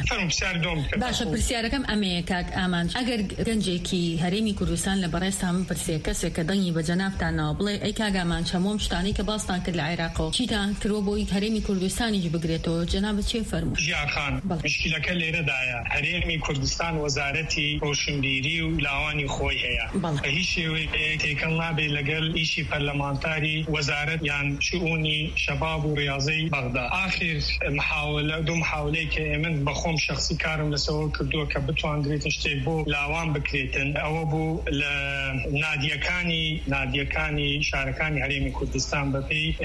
باشە پرسیارەکەم ئەمەیە کاک ئامانج ئەگەر گەنجێکی هەرێمی کوردستان لە بەڕێستان پرسێ کەسێک کە دەنگی بە جەنابتانەوە بڵێ ئەی کاک ئامانج هەموو شتانی کە باستان کرد لە عێراقەوە چیتان کردووە بۆی هەرێمی کوردستانیش بگرێتەوە جەناب چێ فەرموو؟ ژیاخان مشکلەکە لێرەدایە هەرێمی کوردستان وەزارەتی ڕۆشنبیری و لاوانی خۆی هەیە بە هیچ شێوەیەک تێکەڵ نابێت لەگەڵ ئیشی پەرلەمانتاری وەزارەت یان شؤونی شەباب و ڕیاضەی بەغدا. آخر دوو محاولەی کە ئێمن بەخۆم شخصی کارم لەسەوە کردووە کە بتوانرێتن شتێک بۆ لاوان بکرێتن ئەوە بوو لە نادیەکانی هەمووکانی نادیەکانی شارەکانی هەرێمی کوردستان بەپێی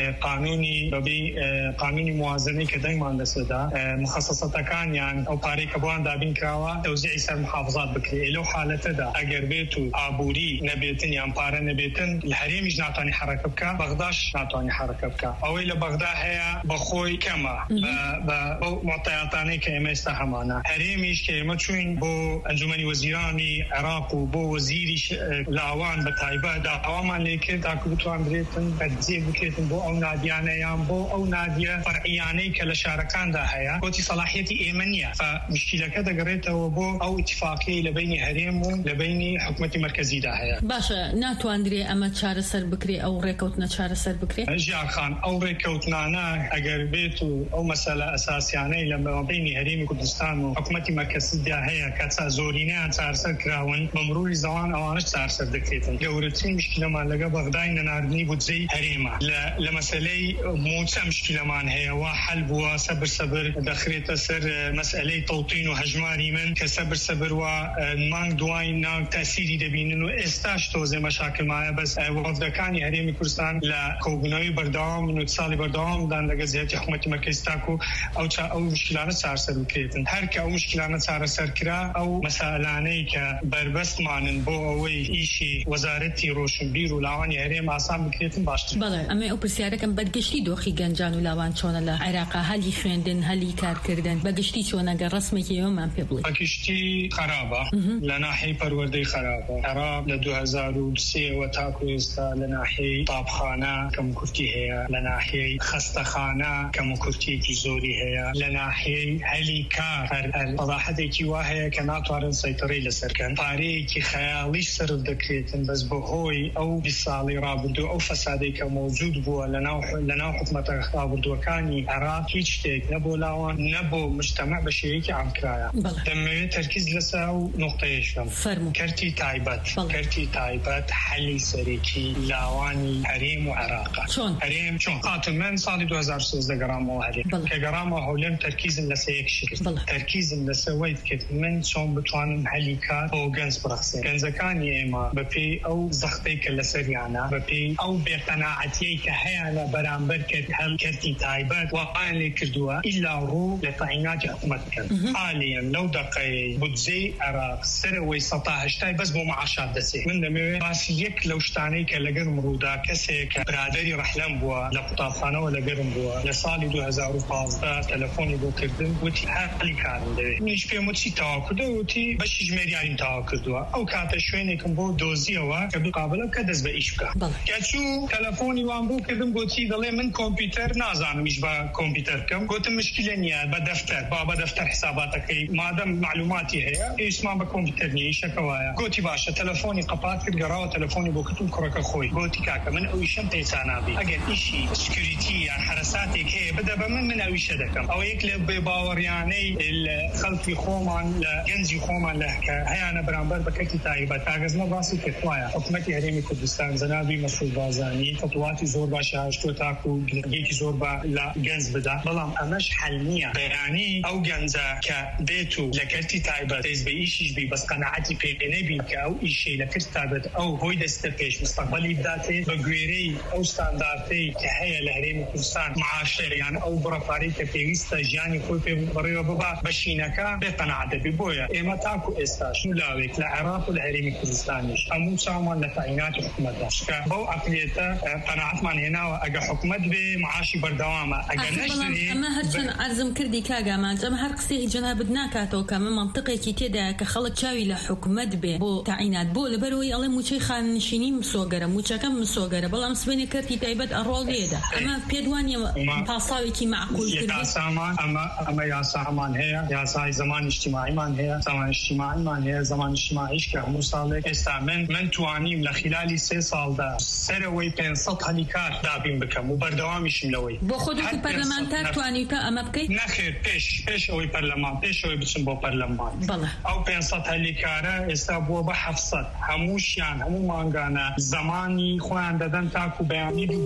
قانونی موازنەی کە دەنگمان دەسەدا مخصصەتەکانیان ئەو پارەی کە بۆیان دابین کراوە تەوزیعی سەر محافظات بکرێ. لەو حالەتەدا ئەگەر بێت و ئابووری نەبێتن یان پارە نەبێتن لە هەرێمیش ناتوانێت حرەکە بکە، بەغداش ناتوانێت حرەکە بکە. ئەوەی لە بەغدا هەیە بەخۆی کەمە بە معتەیاتانەی کە ئێمە ئێستا هەمانە. هەرێمیش کە ئێمە چوین بۆ ئەنجومەنی وەزیرانی عێراق و بۆ وەزیری لاوان بە تایبەت ئەوەمان لێ کرد تاکو بتوانرێتن بەجێ بکرێتن بۆ ئەو نادیانە یان بۆ ئەو نادیە فەرعیانەی کە لە شارەکاندا هەیە گوتی سەلاحیەتی ئێمە نییە. فمشکیلەکە دەگەڕێتەوە بۆ ئەو اتفاقیەی لە بینی هەرێم و لە بینی حکوومەتی مرکزیدا هەیە. باشە ناتوانرێ ئەمە چارەسەر بکرێ، ئەو ڕێکەوتنە چارەسەر بکرێ؟ ژیارخان ئەو ڕێکەوتنانە ئەگەر بێت و ئەو مەسەلە ئەساسیانەی لە بینی هەرێمی کوردستان و حکوومەتی مرکزیدا هەیە کە زۆرینەیان چارەسەر کراون بە مروری زەمان ئەوانش چارەسەر دەکرێتن. گەورەترین مشکلەمان لەگە بەغدای نەناردنی بودجەی هەرێمە. لە مەسەلەی موچە مشکلەمان هەیە وا حەل بووە سەبر دەخرێتە سەر مەسئلەی تەوتین و هەژماری من کە سەبر وا مانگ دوای ناو تەسیری دەبینن و ئێستاش تۆزێ مەشاکلمایە بەس وەفدەکانی هەرێمی کوردستان لە کۆبوونەوەی بەردەوام و ساڵی بەردەوامدان لەگە زیاتی حکوومەتی مرکزی تاکو ئەو مشکلانە چارەسەر بکرێتن. هەرکە ئەو مشکلانە چارەسەر کرا ئەو مەسائلانەی کە بربەستمانن بۆ ئەوەی ئیشی وەزارەتی ڕۆشنبیر و لاوانی هەرێم ئاسان بکرێتن باشتر. بەڵێ ئەمە ئەو پرسیارەکەم بەگشتی دۆخی گەنجان و لاوان چۆنە لە عێراقا هەلی خوێندن هەلی کارکردن بەگشتی چۆنەگە ڕسمێکی ئێوەمان پێ بڵێ؟ بەگشتی خراپە لە ناحیەی پەروەردەی خراپە. عێراق لە 2003 تاکو ئێستا لە ناحیەی تابخانە کەم کورتی هەیە، لە ناحیەی خەستەخانە کەم کورتیەکی زۆری هەیە، لە ناحیەی هەلی کار فەضاحەتێکی وا هەیە کە ناتوانن سەیطرەی لەسەرکەن. پارەیەکی خەیاڵیش سرف دەکرێتن بەس بەهۆی ئەو 20 ساڵی ڕابردوو ئەو فەسادەی کە موجود بووە لەناو حکومەتە ڕابردووەکانی عێراق هیچ شتێک نەبۆ لاوان نەبۆ مجتەمع بە شێوەیەکی عامکرایە. دەمەوێت تەرکیز لەسەر ئەو نقطەیەش بم. کەرتی تایبەت حەلی سەرێکی لاوانی هەرێم و عێراقا. هەرێم چۆن قاتم من ساڵی 2013 گەڕامەوە هەرێم کە گەڕامەوە هەولێم تەرکیزم لەسەر یەک شت تەرکیزم لەسەوەی کرد من چۆن بتوانم هەلی کار بۆ گەنج بڕخسێن. گەنجەکانی ئێمە بەپێی ئەو زەختەی کە لەسەریانە بەپێی ئەو بێقەناعەتیەی کە هەیەە بەرامبەر کەرتی تایبەت واقعیان لێ کردووە ئیلا ڕوو لە تەعیناتی حکوومەت بکەن. حالیان لەو دەقەیەی بودجەی عێراق سەرەوەی 180 بەس بۆ معاشات دەچێت. من دەمەوێت باسی یەک لەو شتانەی کە لەگەرم ڕوودا کەسێک کە برادەری ڕەحلەم بووە لە قوتابخانەوە لەگەرم بووە لە ساڵی 2015 تەلەفۆنی بۆ کردن وتی هەلی کارم دەوێت. منیش پێم وتی تەواو کردووە وتی بەشی ژمێریاریم تەواو کردووە. ئەو کاتە شوێنێکم بۆ دۆزیەوە کە بقابلە کە دەست بە ئیش بکە. کەچوو تەلەفۆنی وان بۆ کردم گوتی دەڵێ من کۆمپیوتەر نازانمیش بە کۆمپیوتەر بکەم. گوتم مشکلە نییە بە دەفتەر بە دەفتەر حساباتەکەی مادەم معلوماتی هەیە ئیسمان بە کۆمپیوتەر نییە ئیشەکە وایە. گوتی باشە تەلەفۆنی قەپات کرد گەڕاوە تەلەفۆنی بۆ کردم کوڕەکە خۆی گوتی کاکە من ئەو ئیشەم پێچان نابی ئەگەر ئیشی سکیوریتی یان حرەساتێک هەیە بدە بە من ئەو ئیشە دەکەم. ئەو یەک لە بێباوەڕیانەی خەڵکی خۆمان لە گەنجی خۆمان لە هەیەە بەرامبەر بە کەرتی تایبەت کاگەزمە باسی کرد وایە حکوومەتی هەرێمی کوردستان جەنابی مەسعود بازانی فتوواتی زۆر باشە هەشتووە تاکو و گلەنگێکی زۆر بە لە گەنج بدا بەڵام ئەمەش حەل نییە. بەیانی ئەو گەنجە کە بێت و لە کەرتی تایبەت دەست بە ئیشیش بی بەس قەناعەتی پێ نەبی کە ئەو ئیشەی لە کەرتی تایبەت ئەو هۆی دەستە پێش مستەقبەلی بداتێت بە گوێرەی ئەو ستانداردەی کە هەیە لە هەرێمی کوردستان معاشەر یان ئەو بڕەپارەی کە پێویستە ژیانی خۆی پێ بڕێوە ببا بەشینەکە بێقەناعەت دەبی. بۆیە ئێمە تاکو ئێستاش لاوێک لە عێراق و لە هەرێمی کوردستانیش هەموو چاومان لە تەعیناتی حکوومەتدا کە بەو عەقلیەتە قەناعەتمان هێناوە ئەگە حکوومەت بێ معاشی بەردەوامە ئەگەر نەشتێ ئەمە هەرچەند عەرزم کردی کاگامان ئەمە هەر قسەی جەنابەت ناکاتەوە کە ئەمە مەنتیقێکی تێدایە کە خەڵک چاوی لە حکوومەت بێ بۆ تەعینات بۆ لەبەرەوەی ئەڵێ موچەی خاننشینی مسۆگەرە موچەکەم مسۆگەرە بەڵام سبەینێ کەرتی تایبەت ئەڕۆڵ لێدا ئەمە پێدوانیە پاساوێکی معقول کردن. ئەمە یاسامان هەیە یاسای زمان اجتماعیمان هەیە زمان اجتماعیمان هەیە زمان اجتماعیش کە هەموو ساڵێک ئێستا من توانیم لە خلالی 3 ساڵدا سەرەوەی 500 هەلی کار دابین بکەم و بەردەوامیشم لەوەی. بۆ خۆتت پەرلەمانتار توانیتە ئەمە بکەیت؟ نەخێر پێش ئەوەی پەرلەمان پێشەوەی بچم بۆ پەرلەمان ئەو 500 هەلی کارە ئێستا بووە بە 700 هەمووشیان هەموو مانگانە زمانی خۆیان دەدەن تاکو بەیانی دوو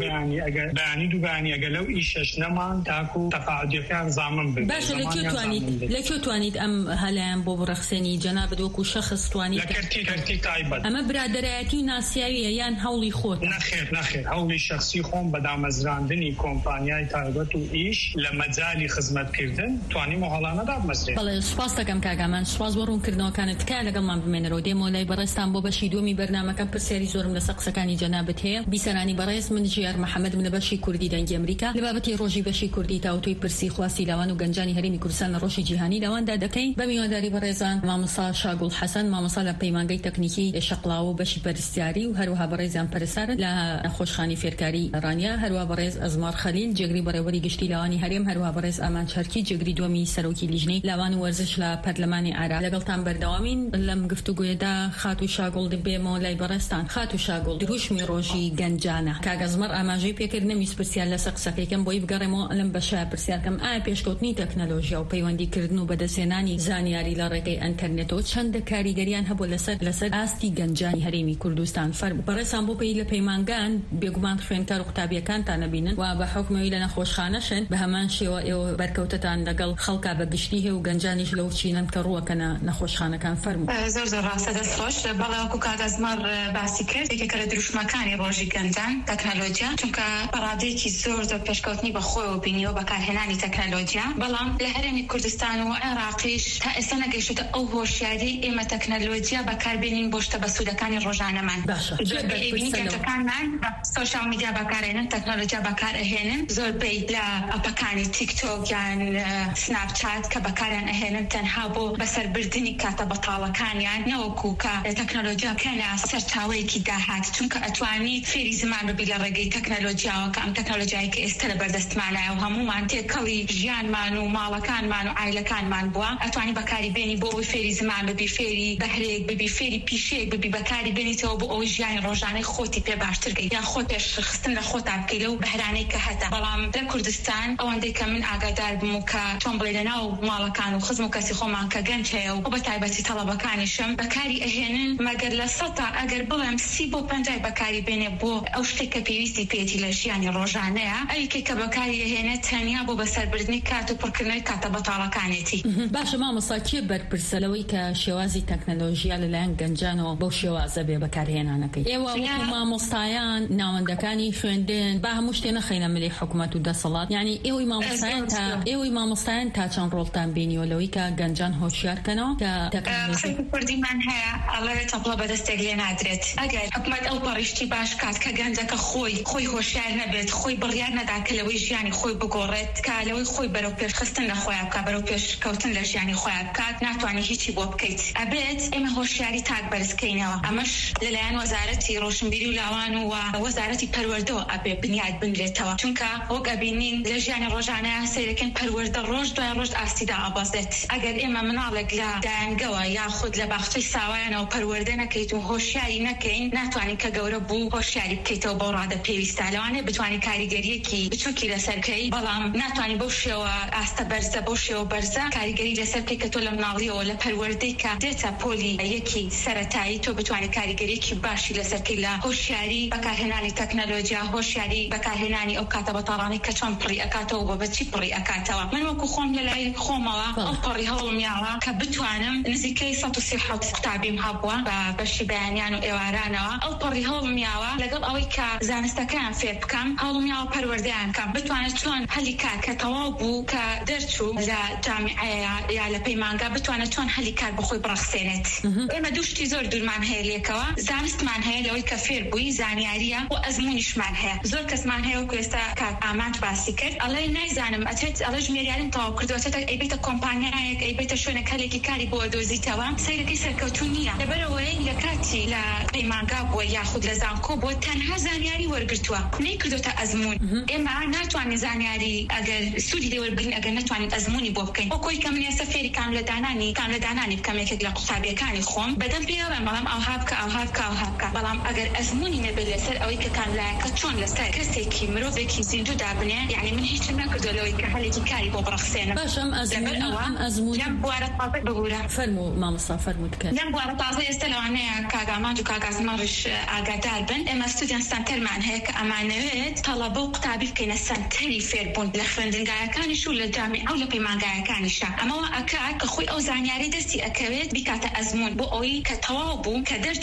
بەیانی ئەگەر لەو ئیشەش نەمان تاکو تەقاعدیەکان زامن بن. باشە لەکوێ توانیت ئەم هەلایەن بۆ بڕەخسێنی جەنابەت وەکو شەخص توانیت؟ لە کەرتی تایبەت. ئەمە برادەرایەتی و ناسیاویە یان هەوڵی خۆت؟ نەخێر هەوڵی شخصی خۆم بە دامەزراندنی کۆمپانیای تایبەت و ئیش لە مەجالی خزمەتکردن توانیم و هەڵانەدا بمەزرێت. بەڵێ سوپاس دەکەم کاگامان، سوپاس بۆ ڕوونکردنەوەکانت. تکایە لەگەڵمان بمێنەرەوە دێمەوە لای بەڕێستان بۆ بەشی دووەمی بەرنامەکەم پرسیاری زۆرم لەسەر قسەکانی جەنابەت هەیە. بیسەرانی بەڕێز، من ژیار محەممەد من لە بەشی کوردی دەنگی ئەمریکا لە بابەتی ڕۆژی بەشی کوردی تاوتوی پرسی خواسی لاوان و گەنجانی هەرێمی کوردستان لە ڕۆژی جیهانی لاواندا دەکەین. بە میوانداری بەڕێزان مامۆستا شاگوڵ حەسەن، مامۆستا لە پەیمانگەی تەکنیکی شەقڵاو و بەشی پەرستیاری و هەروەها بەڕێزیان پەرستار لە نەخۆشخانەی فێرکاری ئەڕانیا، هەروەها بەڕێز ئەزمار خەلیل جێگری بەڕێوەری گشتی لاوانی هەرێم، هەروەها بەڕێز ئامان چەرکی جێگری دووەمی سەرۆکی لیژنەی لاوان و وەرزش لە پەرلەمانی عێراق. لەگەڵتان بەردەوامین لەم گفتوگوێدا. خاتو شاگوڵ دەبێمەوە لای بەڕێستان. خاتو شاگوڵ، دروشمی ڕۆژی گەنجانە. کاگەزمەر ئاماژەی پێکرد نەویست پرسیار لەسەر قسەکەیکەم بۆی بگەڕێمەوە لەم بەشە پرسیارکەم ئایا پێشکەوتنی تەکنەلۆژیا و پەیوەندیکردن و بەدەستێنانی زانیاری لە ڕێگەی ئەنتەرنێتەوە چەندە کاریگەریان هەبوو لەسەر ئاستی گەنجانی هەرێمی کوردستان. بەڕێسان بۆ پێی لە پەیمانگان بێگومان خوێندکار و قوتابیەکانتان نەبینن و بە حکمەوەی لە نەخۆشخانەشن، بە هەمان شێوە ئێوە بەرکەوتتان لەگەڵ خەڵکا بەگشتی هەیە و گەنجانیش لەو چینن کە ڕووەکەنە نەخۆشخانەکان. فەرموو. زۆر ڕاستە دەستخۆش. بەڵاوکو کاگەزمەر باسی کرد یەکێکە لە دروشمەکانی ڕۆژی گەنجان تەکنەلۆجیا، چونکە پەڕادەیەکی زۆر پێشکەوتنی بە خۆیەوە بینیەوە بەکارهێنانی تەکنەلۆجیا، بەڵام لە هەرێمی کوردستان و عێراقیش تا ئێستا نەگەیشتە ئەو هۆشیاری ئێمە تەکنەلۆجیا بەکاربێنین بۆ شتە بەسوودەکانی ڕۆژانەمان. کەمەکانمان سۆشیال میدیا بەکارهێنن، تەکنەلۆجیا بەکارهێنن، زۆربەی لە ئەپەکانی تیکتۆک یان سناپچات کە بەکاریان ئەهێنن تەنها بۆ بەسەربردننی کاتە بەتاڵەکانیان، نەوەکو کە تەکنەلۆجیا کەنە سەرچاوەیەکی داهات، چونکە ئەتوانی فێری زمان ببی لە ڕێگەی تەکنەلۆجیاوە کە ئەم تەکنەلۆجیایی کە ئێستا لە بەردەستمانایە و هەمومان تێکەڵی ژیانمان و ماڵەکانمان و عایلەکانمان بووە، ئەتوانی بەکاری بێنی بۆ ئەوەی فێری زمان ببی، فێری بەهرەیەک ببی، فێری پیشەیەک ببی، بەکاری بێنیتەوە بۆ ئەوەی ژیانی ڕۆژانەی خۆتی پێ باشتر بکەیت یان خۆت پێشخستن لە خۆتا بکەیت لەو بەهرانەی کە هەتا. بەڵام لە کوردستان ئەوەندەی کە من ئاگادار بووم کە چۆن بڵێ لەناو ماڵەکان و خزم و کەسی خۆمان کە گەنج هەیە و بە تایبەتی تەڵەبەکانیشم بەکاری ئەهێنن، مەگەر لە 100 ئەگەر بڵێم 30 بۆ 50 بەکاری بێنێ بۆ ئەو شتێک کە پێویستی پێێتی لە ژیانی ڕۆژانەیە، ئەوەی کە بەکاری ئەهێنێت تەنیا بۆ بەسەربردننی کات و پڕکردنەوەی کاتە بەتاڵەکانێتی. باشە مامۆستا کێ بەرپرسەلەوەی کە شێوازی تەکنەلۆژیا لەلایەن گەنجانەوە بەو شێوازە بێ بەکارهێنانەکەی؟ ئێوە مامۆستایان ناوەندەکانی خوێندن با هەموو شتێ نەخەینە ملی حکوومەت و دەسەڵات، یعنی ئێوەی مامۆستایان تا چەند ڕۆڵتان بینیوە لەوەی کە گەنجان هۆشیارکەنەوە کە تەکنەلۆژیا کوردیمان هەیە ئەڵێ تەپڵە بەدەستێک لێ نادرێت. ئەگەر حکوومەت ئەو پەڕیشتی باش کات کە گەنجەکە خۆی هۆشیار نەبێت، خۆی بڕیار نەدا کە لەوەی ژیانی خۆی بگۆڕێت، کە لەوەی خۆی بەرەو پێشخستن لە خۆیان بکات، بەرەو پێشکەوتن لە ژیانی خۆیان بکات، ناتوانانی هیچی بۆ بکەیت. ئەبێت ئێمە هۆشیاری تاک بەرزکەینەوە. ئەمەش لەلایەن وەزارەتی ڕۆشنبیری و لاوان و وەزارەتی پەروەردەوە ئەبێ بنیاد بنرێتەوە، چونکە وەک ئەبینین لە ژیانی ڕۆژانەیە سەیرەکەن پەروەردە ڕۆژ دوای ڕۆژ ئاستیدا ئەبەزێت. ئەگەر ئێمە مناڵێک لە دایانگەوە یاخود لە باخچەی ساوایانەوە پەروەردە نەکەیت و هۆشیاری نەکەین، ناتوانین کە گەورە بوو هۆشیاری بکەیتەوە بۆ ڕادە پێویستە. لەوانەیە بتوانین کاریگەریەکی بچووکی لەسەرکەی، بەڵام ناتوانین بەو شێوە ئاستە بەرزە بەو شێوە بەرزە کاریگەری لەسەر بکەیت کە تۆ لە مناڵیەوە لە پەروەردەی کە دێتە پۆلی یەکی سەرەتایی تۆ بتوانین کاریگەریەکی باشی لەسەرکەی لە هۆشیاری بەکارهێنانی تەکنەلۆجیا، هۆشیاری بەکارهێنانی ئەو کاتە بەتاڵانەی کە چۆن پڕی ئەکاتەوە بۆ بەچی پڕی ئەکاتەوە. من وەکو خۆم لەلای خۆمەوە ئەو پەڕی هەوڵمیاوە کە بتوانم نزیکەی 137 قوتابیم هەبووە بە بەشی بەیانیان و ئێوارانەوە، ئەو پەڕی هەوڵمیاوە لەگەڵ ئەوەی کە زانستەکان فێر بکەم، هەوڵمیاوە پەروەردەیان بکەم بتوانێت چۆن هەلی کار کە تەواو بوو کە دەرچوو لە جامعەیە یا لە پەیمانگا بتوانێت چۆن هەلی کار بەخۆی بڕەخسێنێت. ئێمە دوو شتی زۆر دوورمان هەیە لێکەوە، زانستمان هەیە لەوەی کە فێر بووی، زانیاریە و ئەزمونیشمان هەیە. زۆر کەسمان هەیە وەکو ئێستا کات ئامانج باسی کرد، ئەڵێ نایزانم ئەچێت ئەڵێ ژمێریاریم تەواو کردوەچێتە ئەیبێتە کۆمپانیایەک، ئەیبێتە شوێنێک هەلێکی کاری بۆ دۆزیتەوە، سەیرەکەی سەرکەوتوو نییە. لەبەرەوەی لە کاتی لە پەیمانگا بووە یاخود لە زانکۆ بووە تەنها زانیاری وەرگرتووە، نەیکردوتە ئەزمون. ئێمە ناتوانین زانیاری ئەگەر سوودی لێ وەربگرین ئەگەر نەتوانین ئەزمونی بۆ بکەین. وەکۆی کە من ئێستا فێری کاملەدانانی بکەم یەکێک لە قوتابیەکانی خۆم بەدەم پێڵێم بەڵام ئەوها بکە، بەڵام ئەگەر ئەزمونی نەبێت لەسەر ئەوەی کە کاملایەکە چۆن لەسەر کەسێکی مرۆڤێکی زیندوو دابنێ، یعنی من هیچم نەکردو لەوەی کە هەلێکی کاری بۆ بڕەخسێنم. باشم ئەزمون لەم بوارە تازە ببوورە. فەرموو مامۆستا فەرمووت کە لەم بوارە تازە ئێستا لەوانەیە کاگاماند و کاگازمەڕش ئاگادار بن، ئێمە ستودیان سەنتەرمان هەیە کە ئەمانەوێت تەڵەبە و قوتابی بکەینە سەنتەری فێربوون لە خوێندنگایەکانیش و لە جامعە و لە پەیمانگایەکانیشە. ئەمەوە ئەکا کە خۆی ئەو زانیاری دەستی ئەکەوێت بیکاتە ئەزمون بۆ ئەوەی کە تەواو بوو کە دەرچوو لە پەیمانگا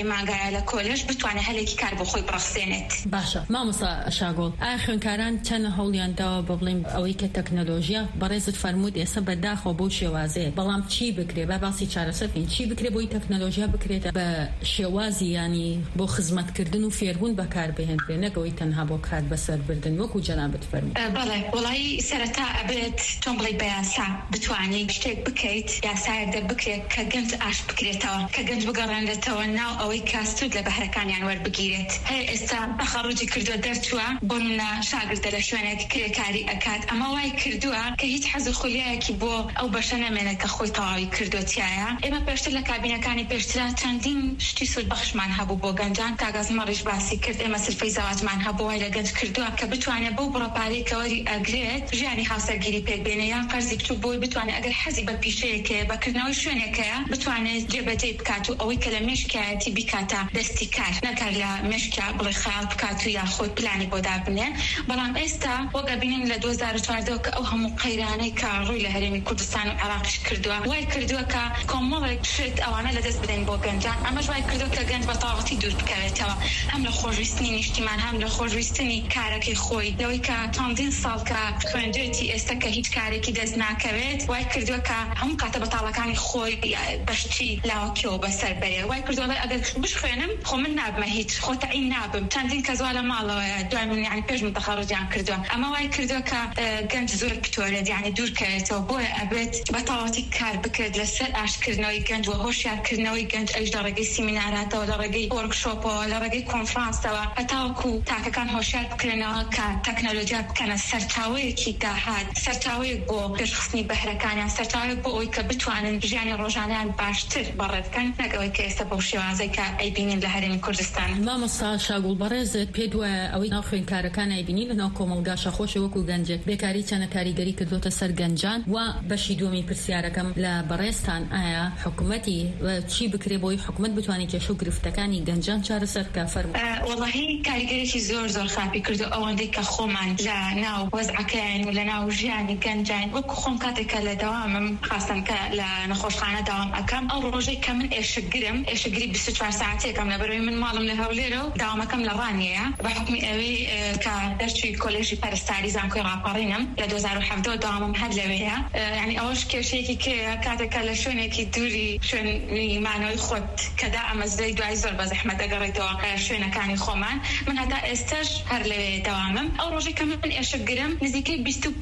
مانگایە لە کۆلێژ بتوانێت هەلێکی کار بۆ خۆی بڕخسێنێت. باشە مامۆستا شاگۆڵ ئایا خوێندکاران چەند هەوڵیان داوە بڵێن ئەوەی کە تەکنۆلۆژیا بەڕێزت فەرموود ئێستا بەداخەوە بۆ شێوازەیە بەڵام چی بکرێ با باسی چارەسەرین چی بکرێ بۆی تەکنۆلۆژیا بکرێتە بە شێوازی ینی بۆ خزمەتکردن و فێربوون بەکاربهێنرێ نەگەوەی تەنها بۆ کات بەسەربردن وەکو جەنابەت فەرموود. بەڵێ وڵی سەرەتا ئەبێت چۆن بڵێ بە یاسا بتوانیت شتێک بکەیت یاسایەک دەربکرێت کە گەنج ئاش بکرێتەوە کە گەنج بگەڕێنرێتەوە ناو ئەوەی کاستود لە بەهرەکانیان وەربگیرێت. هەیە ئێستا تەخەڕوجی کردووە دەرچووە بۆ منە شاگردە لە شوێنێک کرێکاری ئەکات ئەمە وای کردووە کە هیچ حەز و خولیایەکی بۆ ئەو بەشە نەمێنێت کە خۆی تەواوی کردوتیایە. ئێمە پێشتر لە کابینەکانی پێشترا چەندین شتی سود بەخشمان هەبوو بۆ گەنجان کاگازمەڕیش باسی کرد ئێمە سرفەی زەواجمان هەبوو وای لە گەنج کردووە کە بتوانێت بۆ بڕەپارەی کەوەری ئەگرێت ژیانی هاوسەرگیری پێکبێنێ یان قەرزی بچوو بۆی بتوانێت ئەگەر حەزی بە پیشەیەکەیە بەکردنەوەی شوێنێکەیە بتوانێت جێبەجێ بکات و ئەوەی کە لە مێشکایەتی بیکاتە دەستی کار نەکار لە مێشکە بڵێ خەیاڵ بکات و یاخۆی پلانی بۆ دابنێ. بەڵام ئێستا وەگە بینین لە 2014 کە ئەو هەموو قەیرانەی کە ڕووی لە هەرێمی کوردستان و عێراقیش کردووە وای کردووە کە کۆمەڵێک شت ئەوانە لەدەست بدەین بۆ گەنجان ئەمەش وای کردووە کە گەنج بە تەواوەتی دوور بکەوێتەوە هەم لە خۆشویستنی نیشتیمان هەم لە خۆشویستنی کارەکەی خۆی لەوەی کە چەندین ساڵ کە خوێندوێتی ئێستا کە هیچ کارێکی دەست ناکەوێت وای کردووە کە هەموو کاتە بەتاڵەکانی خۆی بەشتی لاوەکیەوە بەسەر بەرێ وای کردووە ئەگەر بشخوێنم خۆ من نابمە هیچ خۆتەعین نابم چەندین کە زوا لە ماڵەوە دوای من یعنی پێش من تەخەڕوجیان کردووە ئەمە وای کردووە کە گەنج زۆر بتوانێت یعنی دوورکەوێتەوە بۆیە ئەبێت بەتەواوەتی کار بکرێت لەسەر ئاشکردنەوەی گەنج و هۆشیارکردنەوەی گەنج ئەوش لە ڕێگەی سیمیناراتەوە لە ڕێگەی وەرکشۆپەوە لە ڕێگەی کۆنفرانسەوە هەتاوەکو تاکەکان هۆشیار بکرێنەوە کە تەکنۆلۆژیا بکەنە سەرچاوەیەکی داهات سەرچاوەیەک بۆ پێشخستنی بەهرەکانیان سەرچاوەیەک بۆ ئەوەی کە بتوانن ژیانی ڕۆژانەیان باشتر بەڕێبکەن نەگەوەی کە ئێستا بەو شێوازەی کە ئەیبینین لە هەرێمی کوردستان. مامۆستا شاگوڵ بەڕێزت پێ وایە ئەوەی ناو خوێندکارەکان ئەیبینی لەناو کۆمەڵگا خۆشە وەکو گەنجێک بێکاری چەنە کاریگەری کردوتە سەر گەنجان و بەشی دووەمی پرسیارەکەم لە بەڕێستان ئایا حکوومەتی چی بکرێ بۆی حکوومەت بتوانێت کێشە و گرفتەکانی گەنجان چارەسەر بکە فەرموو. وەڵاهی کاریگەریی زۆر خراپی کردو ئەوەندەی کە خۆمان لە ناو وەزعەکەیان و لە ناو ژیانی گەنجان وەکو خۆم کاتێکە لە دەوامم خاستن کە لە نەخۆشخانە داوام ئەەکەم ئەو ڕۆژەی کە من ئێشەگری 24 ساعتێکم لەبەرەوەی من ماڵم لە هەولێرە و داوامەکەم لە ڕانیەیە بە حکمی ئەوەی کە دەرچووی کۆلێژی پەرستاری زانکۆی ڕاپەڕینم لە 2017 داوامم هەر لەوەیە یعنی ئەوەش کێشەیەکی کێیە کاتێکە لە شوێنێکی دووری شوێنی مانەوەی خۆت کەدا ئەمەزدەی دوای زۆر بە زەحمەت دەگەڕێتەوە شوێنەکانی خۆمان من هەتا ئێستاش هەر لەوێ داوامم ئەو ڕۆژێک کە من ئێشەگرم نزیکەی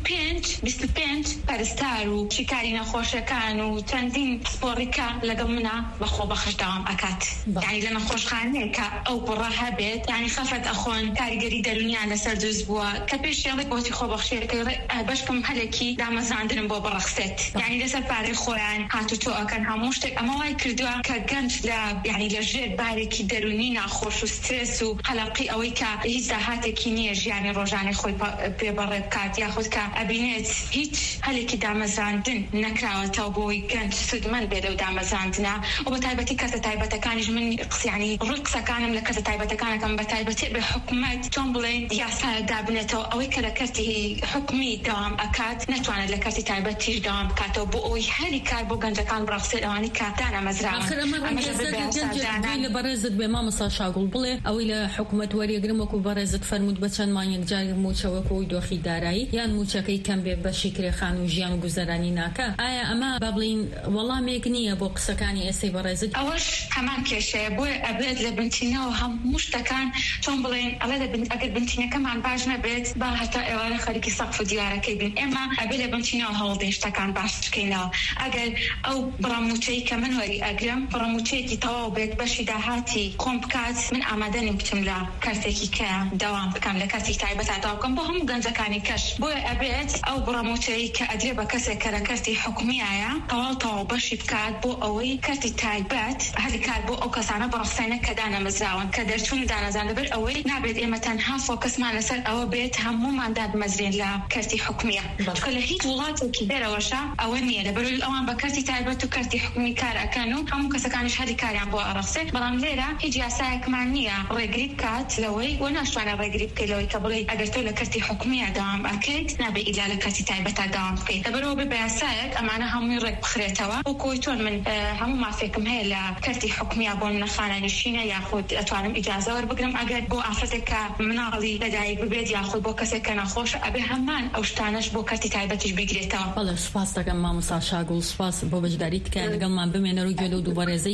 25 پەرستار و شیکاری نەخۆشەکان و چەندین سپۆڕیکە لەگەڵ منە بەخۆ بەخش داوام ئەکات یعنی لە نەخۆشخانەیە کە ئەو بڕە هەبێت یعنی خەفەت ئەخۆن کاریگەری دەرونیان لەسەر دروست بووە کە پێشیاڵی بۆتی خۆ بەخشێرەکەی بەشکم هەلێکی دامەزراندنم بۆ بڕەخسێت یعنی لەسەر پارەی خۆیان هاتوتۆ ئەکەن هەموو شتێک ئەمە وای کردووە کە گەنج لە یعنی لە ژێر بارێکی دەرونی ناخۆش و سترێس و قەلەقی ئەوەی کە هیچ داهاتێکی نییە ژیانی ڕۆژانەی خۆی پێبەڕێ بکات یاخود کە ئەبینێت هیچ هەلێکی دامەزراندن نەکراوەتەوە بۆی گەنج سودمەند بێت لەو دامەزراندنە و بە تایبەتی کەسە تایبەتەکانیش من یعنی ڕووی قسەکانم لە کەسە تایبەتەکانەکەم بە تایبەتی بە حکوومەت چۆن بڵێن یاسایە دابنێتەوە ئەوەی کە لە کەرتی حکومی داوام ئەکات نەتوانێت لە کەرتی تایبەتیش داوام بکاتەوە بۆ ئەوەی هەری کار بۆ گەنجەکان بڕەخسێت ئەوانی کە دانەمەزراون لە بەڕێزت بێ مامۆستا شاگوڵ بڵێ ئەوەی لە حکوومەت وەریەگرم وەکو بەڕێزت فەرموود بە چەند مانگێک جاری موچەوەکەوەی دۆخی دارایی یان موچەکەی کەم بێ بەشی کرێخان و ژیان و گوزەرانی ناکە ئایا ئەمە با بڵین وەڵامێک نییە بۆ قسەکانی ئێستەی بەڕێزت ئەوەش هەمان کێشەیە بۆیە ئەبێت لە بنچینەوە هەموو شتەکان چۆن بڵێن ئەڵێ ئەگەر بنچینەکەمان باش نەبێت با هەتا ئێوارە خەریکی سەقف و دیوارەکەی بین ئێمە ئەبێت لە بنچینەوە هەوڵدەین شتەکان باش بکەینەوە ئەگەر ئەو بڕەموچەی کە من وەری ئەگرم بڕەموچەیەکی تەواو بێت بەشی داهاتی خۆم بکات من ئامادەنیم بچم لە کارتێکی کە داوام بکەم لە کاتی تایبەت تاوکەم بۆ هەموو گەنجەکانی کەش بۆیە ئەبێت ئەو بڕەموچەی کە ئەدرێ بە کەسێک کە لە کارتی حکومیایە تەواو بەشی بکات بۆ ئەوەی کارتی تایبەت هەلی کار بۆ ئەو کەسانە بڕەخسێنە کە دانەمەزراون کە دەرچوون و دانەزان لەبەر ئەوەی نابێت ئێمە تەنها فۆکەسمان لەسەر ئەوە بێت هەموومان دادمەزرێن لە کارتی حکومیە چکە لە هیچ وڵاتێکی دەرەوەشە ئەوە نییە لەبەرەوەی ئەوان بە کارتی تایبەت و کارتی حکومی کار ئەکەن و هەموو کەسەکانیش هەلی کاریان بۆ ئەڕەخسێت بەڵام لێرە هیچ یاسایەکمان نییە ڕێگری بکات لەوەی و ناشتوانە ڕێگری بکەیت لەوەی کە بڵێ ئەگەر تۆ لە کارتی حکومیە داوام ئەکەیت نابێت ئیلا لە کارتی تایبەتە داوام بکەیت لەبەرەوە بە یاسایەک ئەمانە هەمووی ڕێک بخرێتەوە بۆ کۆی تۆن من هەموو مافێکم هەیە لە کارتی حکومیە بۆ من خانەنشینە یاخود ئەتوانم ئیجازە وەربگرم ئەگەر بۆ ئافرەتێکە مناڵی لەدایک ببێت یاخود بۆ کەسێک کە نەخۆشە ئەبێ هەمان ئەو شتانەش بۆ کەتی تایبەتیش بگرێتەوە. بەڵێ سوپاس دەکەم مامۆستا شاگوڵ، سوپاس بۆ بەشداریت کە لەگەڵمان بمێنە ڕووی گوێ و دووبەڕێزەی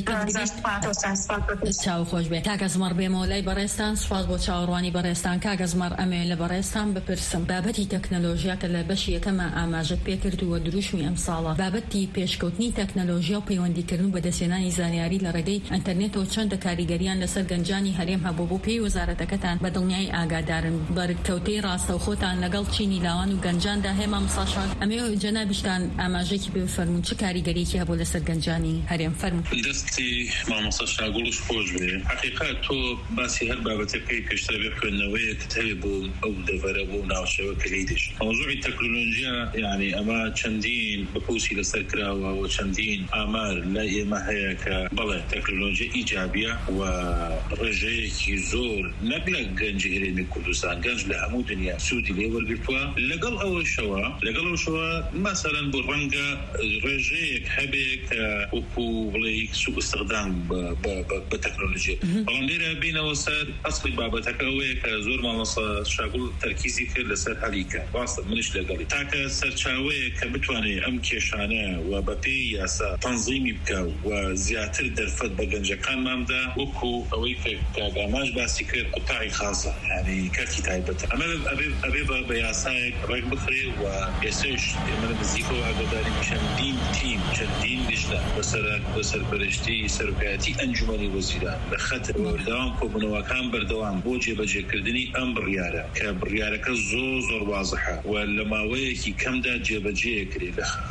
چاو خۆش بێ. کاکە زمەڕ بێمەوە لای بەڕێستان، سوپاس بۆ چاوەڕوانی بەڕێستان. کاکە زمەڕ ئەمێ لە بەڕێستان بپرسم بابەتی تەکنەلۆژیا کە لە بەشی یەکەمە ئاماژەت پێکردووە دروشمی ئەم ساڵە، بابەتی پێشکەوتنی تەکنەلۆژیا و پەیوەندیکردن بە دەستێنانی زانیاری لە ڕێگەی ئینتەرنێتەوە چەندە کاریگەریان لەسەر گەنجانی هەرێم هەبوو بۆ پێی وەزارەتەکەتان بە دڵنیای ئاگادارن بەرکەوتەی ڕاستەوخۆتان لەگەڵ چینی لاوان و گەنجاندا هەیە. مامۆستا ئەمێ جەنابیشتان ئاماژێکی بفەرمون چه کاریگەریەکی هەبوو لەسەر گەنجانی هەرێم فەرمون. دەستی مامۆستا شاگوڵش خۆش بێ. حقیقت تۆ باسی هەر بابەتەکەی پێشتر بێ خوێندنەوەیەکت هەیە بۆ ئەو دەڤەرە بۆ ناوچەوە کە لێدش مۆزوعی تەکنۆلۆژیا یعنی ئەمە چەندین بەپوسی لەسەر کراوە و چەندین ئامار لە ئێمە هەیە کە بەڵێ تەکنۆلۆژیا ئیجابیە و ڕێژەیەکی زۆر نەک لە گەنجی هەرێمی کوردستان گەنج لە هەموو دنیا سوودی لێ وەرگرتووە. لەگەڵ ئەوەشەوە مەسەڵەن بۆ ڕەنگە ڕێژەیەک هەبێ کە وەکو بڵێ سوء استخدام بە تەکنۆلۆژیا. بەڵام لێرە بینەوە سەر ئەسڵی بابەتەکە ئەوەیە کە زۆر مامۆستا شاگوڵ تەرکیزی کرد لەسەر هەلیکە ڕاستە منش لەگەڵی تاکە سەرچاوەیە کە بتوانێت ئەم کێشانە و بەپێی یاسا تەنزیمی بکە و زیاتر دەرفەت بە گەنجەکانماندا وەکو ئەوەی کاگاماش باسی کرد قوتاعی خاصە یعنی کەرتی تایبەتە ئەمە ئەبێ بە یاسایەک ڕێک بخرێ و ئێستاش ئێمە لە نزیکەوە ئاگاداری چەندین تیم چەندین گشتە بەسەرپەرشتی سەرۆکایەتی ئەنجومەنی وەزیران لە خەتر بەردەوام کۆبوونەوەکان بەردەوام بۆ جێبەجێکردنی ئەم بڕیارە کە بڕیارەکە زۆر وازحە و لە ماوەیەکی کەمدا جێبەجێکرێ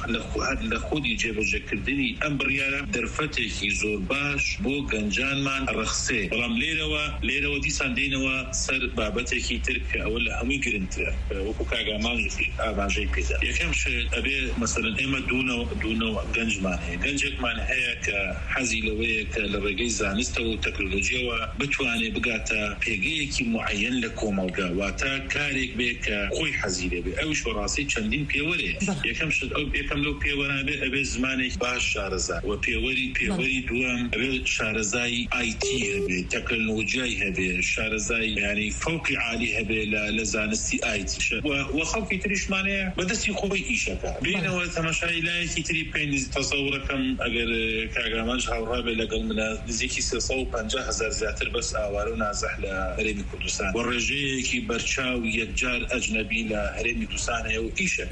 لە خودی جێبەجێکردنی ئەم بڕیارە دەرفەتێکی زۆر باش بۆ گەنجانمان ڕەخسێ. بەڵام لێرەوە دیسان دێنەوە سەر بابەتێکی تر کە ئەوە لە هەمووی گرنگترە وەکو کاگامان ئاماژەی پێدا. یەکەم شت ئەبێ مەسەڵەن ئێمە دوونەوە گەنجمان هەیە گەنجێکمان هەیە کە حەزی لەوەیە کە لە ڕێگەی زانستەوە و تەکنۆلۆژیەوە بتوانێت بگاتە پێگەیەکی معەن لە کۆمەڵگا واتە کارێک بێ کە خۆی حەزی لێ بێ. ئەوش بەڕاستی چەندین پێوەرێ. یەکەم لەو پێوەرانە ئەبێ زمانێک باش شارەزا و پێوەری دووەم ئەبێ شارەزای ئایتی هەبێ تەکنۆلۆژیای هەبێ شارەزای ینی فەوقی عالی هەبێ لە زانستی ئایتی و خەڵکی تریشمانەیە بەدەستی خۆی ئیشەکە بینەوە تەماشای لایەکی تری پێی تەسەوڕەکەم ئەگەر کاگامانش هاوڕابێ لەگەڵ منە نزیکی 350,000 زیاتر بەس ئاوارە و نازەح لە هەرێمی کوردستان و ڕێژەیەکی بەرچاو یەکجار ئەجنەبی لە هەرێمی کوردستان هەیە و ئیشە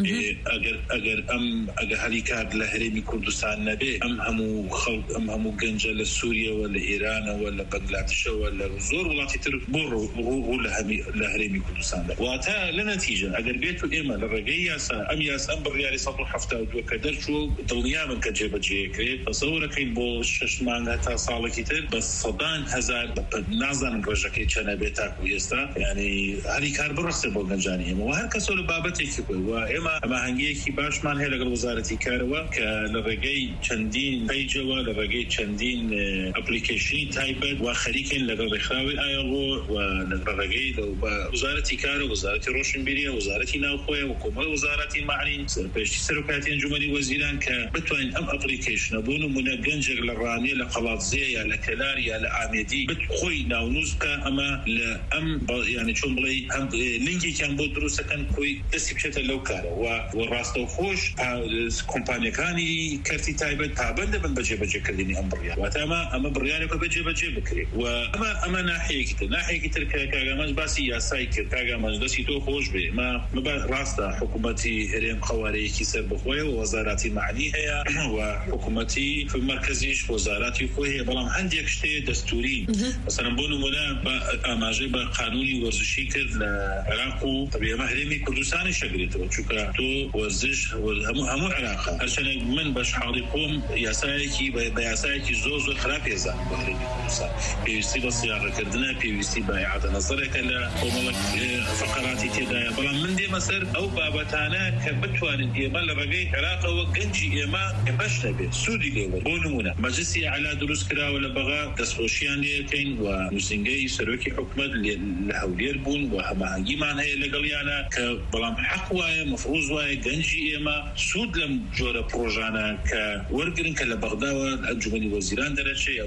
ئەگەر هەلی کار لە هەرێمی کوردستان نەبێ ئەم هەموو گەنجە لە سووریەوە لە ئێرانەوە لە بەنگلادێشەوە لە زۆر وڵاتی تر بۆ لە هەرێمی کوردستان واتە لە نەتیجە ئەگەر بێت و ئێمە لە ڕێگەی یاسا ئەم بڕیاری 172 کە دەرچوو دڵنیا من کە جێبەجێکرێت تەسەوڕەکەین بۆ 6 مانگە تا ساڵێکی تر بە سەدان هەزار نازانم ڕێژەکەی چەنە بێت تاکو ئێستا یعنی هەلی کار بڕخسێ بۆ گەنجانی ئێمە و هەر کەسۆ لە بابەتێکی بووی و ئێمە ئەماهەنگیەکی باشمان هەیە لەگەڵ وەزارەتی کارەوە کە لە ڕێگەی چەندین پیجەوە لە ڕێگەی چەندین ئەپلیکیشنی تایبەت و خەریکین لەگەڵ ڕێکخراوی ئایڵۆ و لە ڕێگەی وەزارەتی کارە وەزارەتی ڕۆشنبیریە وەزارەتی ناوخۆیە و کۆمەڵ وەزارەتی معرین سەرپێشتی سەرۆکاتی ئەنجومەنی وەزیران کە بتوانین ئەم ئەپلیکیشنە بۆ نمونە گەنجێک لە ڕانیە لە قەڵاتزێ یا لە کەلار یا لە ئامێدی خۆی ناونووس بکە ئەمە لە ئەم یعنی چۆن بڵێ هەم لینکێکیان بۆ دروستەکەن خۆی دەستی بچێتە لەو کارە و ڕاستەوخۆش کۆمپانیەکانی کەرتی تایبەت پابەندە بن بەجێبەجێکردنی ئەم بڕیار واتە ئەمە بڕیارێکە بەجێبەجێ بکرێت و ئەمە ناحەیەکی تر کە کاگامانج باسی یاسای کرد کاگامانج دەستی تۆ خۆش بێ مە ڕاستە حکوومەتی هەرێم قەوارەیەکی سەر بخۆیە و وەزاراتی معنی هەیە و حکوومەتی مرکزیش وەزاراتی خۆی هەیە بەڵام هەندێک شتێ دەستوری مەسەڵەن بۆ نمونە ئاماژەی بە قانونی وەرزشی کرد لە عێراق و ئێمە هەرێمی کوردستانی شەگرێتەوە چونکە تۆ وەرزش هەموو عێراقا هەرچەندێک من بەشحاڵی خۆم یاسایەکی بە یاسایەکی زۆر خراپ ێزانم بۆ هەرێمی کوردستان پێویستی بە سیاغەکردنە پێویستی بە ئیعادە نەزەرێکە لە کۆمەڵێک فەقەراتی تێدایە بەڵام من دێمە سەر ئەو بابەتانە کە بتوانین ئێمە لە ڕێگەی عێراقەوە گەنجی ئێمە بەش نەبێت سوودی لێوە بۆ نمونە مەجلسی عالا دروست کراوە لە بەغا دەستخۆشیان لێکەین و نووسینگەی سەرۆکی حکوومەت لە هەولێر بوون و هەماهەنگیمان هەیە لەگەڵیانە کە بەڵام حەق وایە مەفروض وایە گەنجی ئێمە سوود لەم جۆرە پرۆژانە کە وەرگرن کە لە بەغداوە ئەنجومەنی وەزیران دەرەچێ یا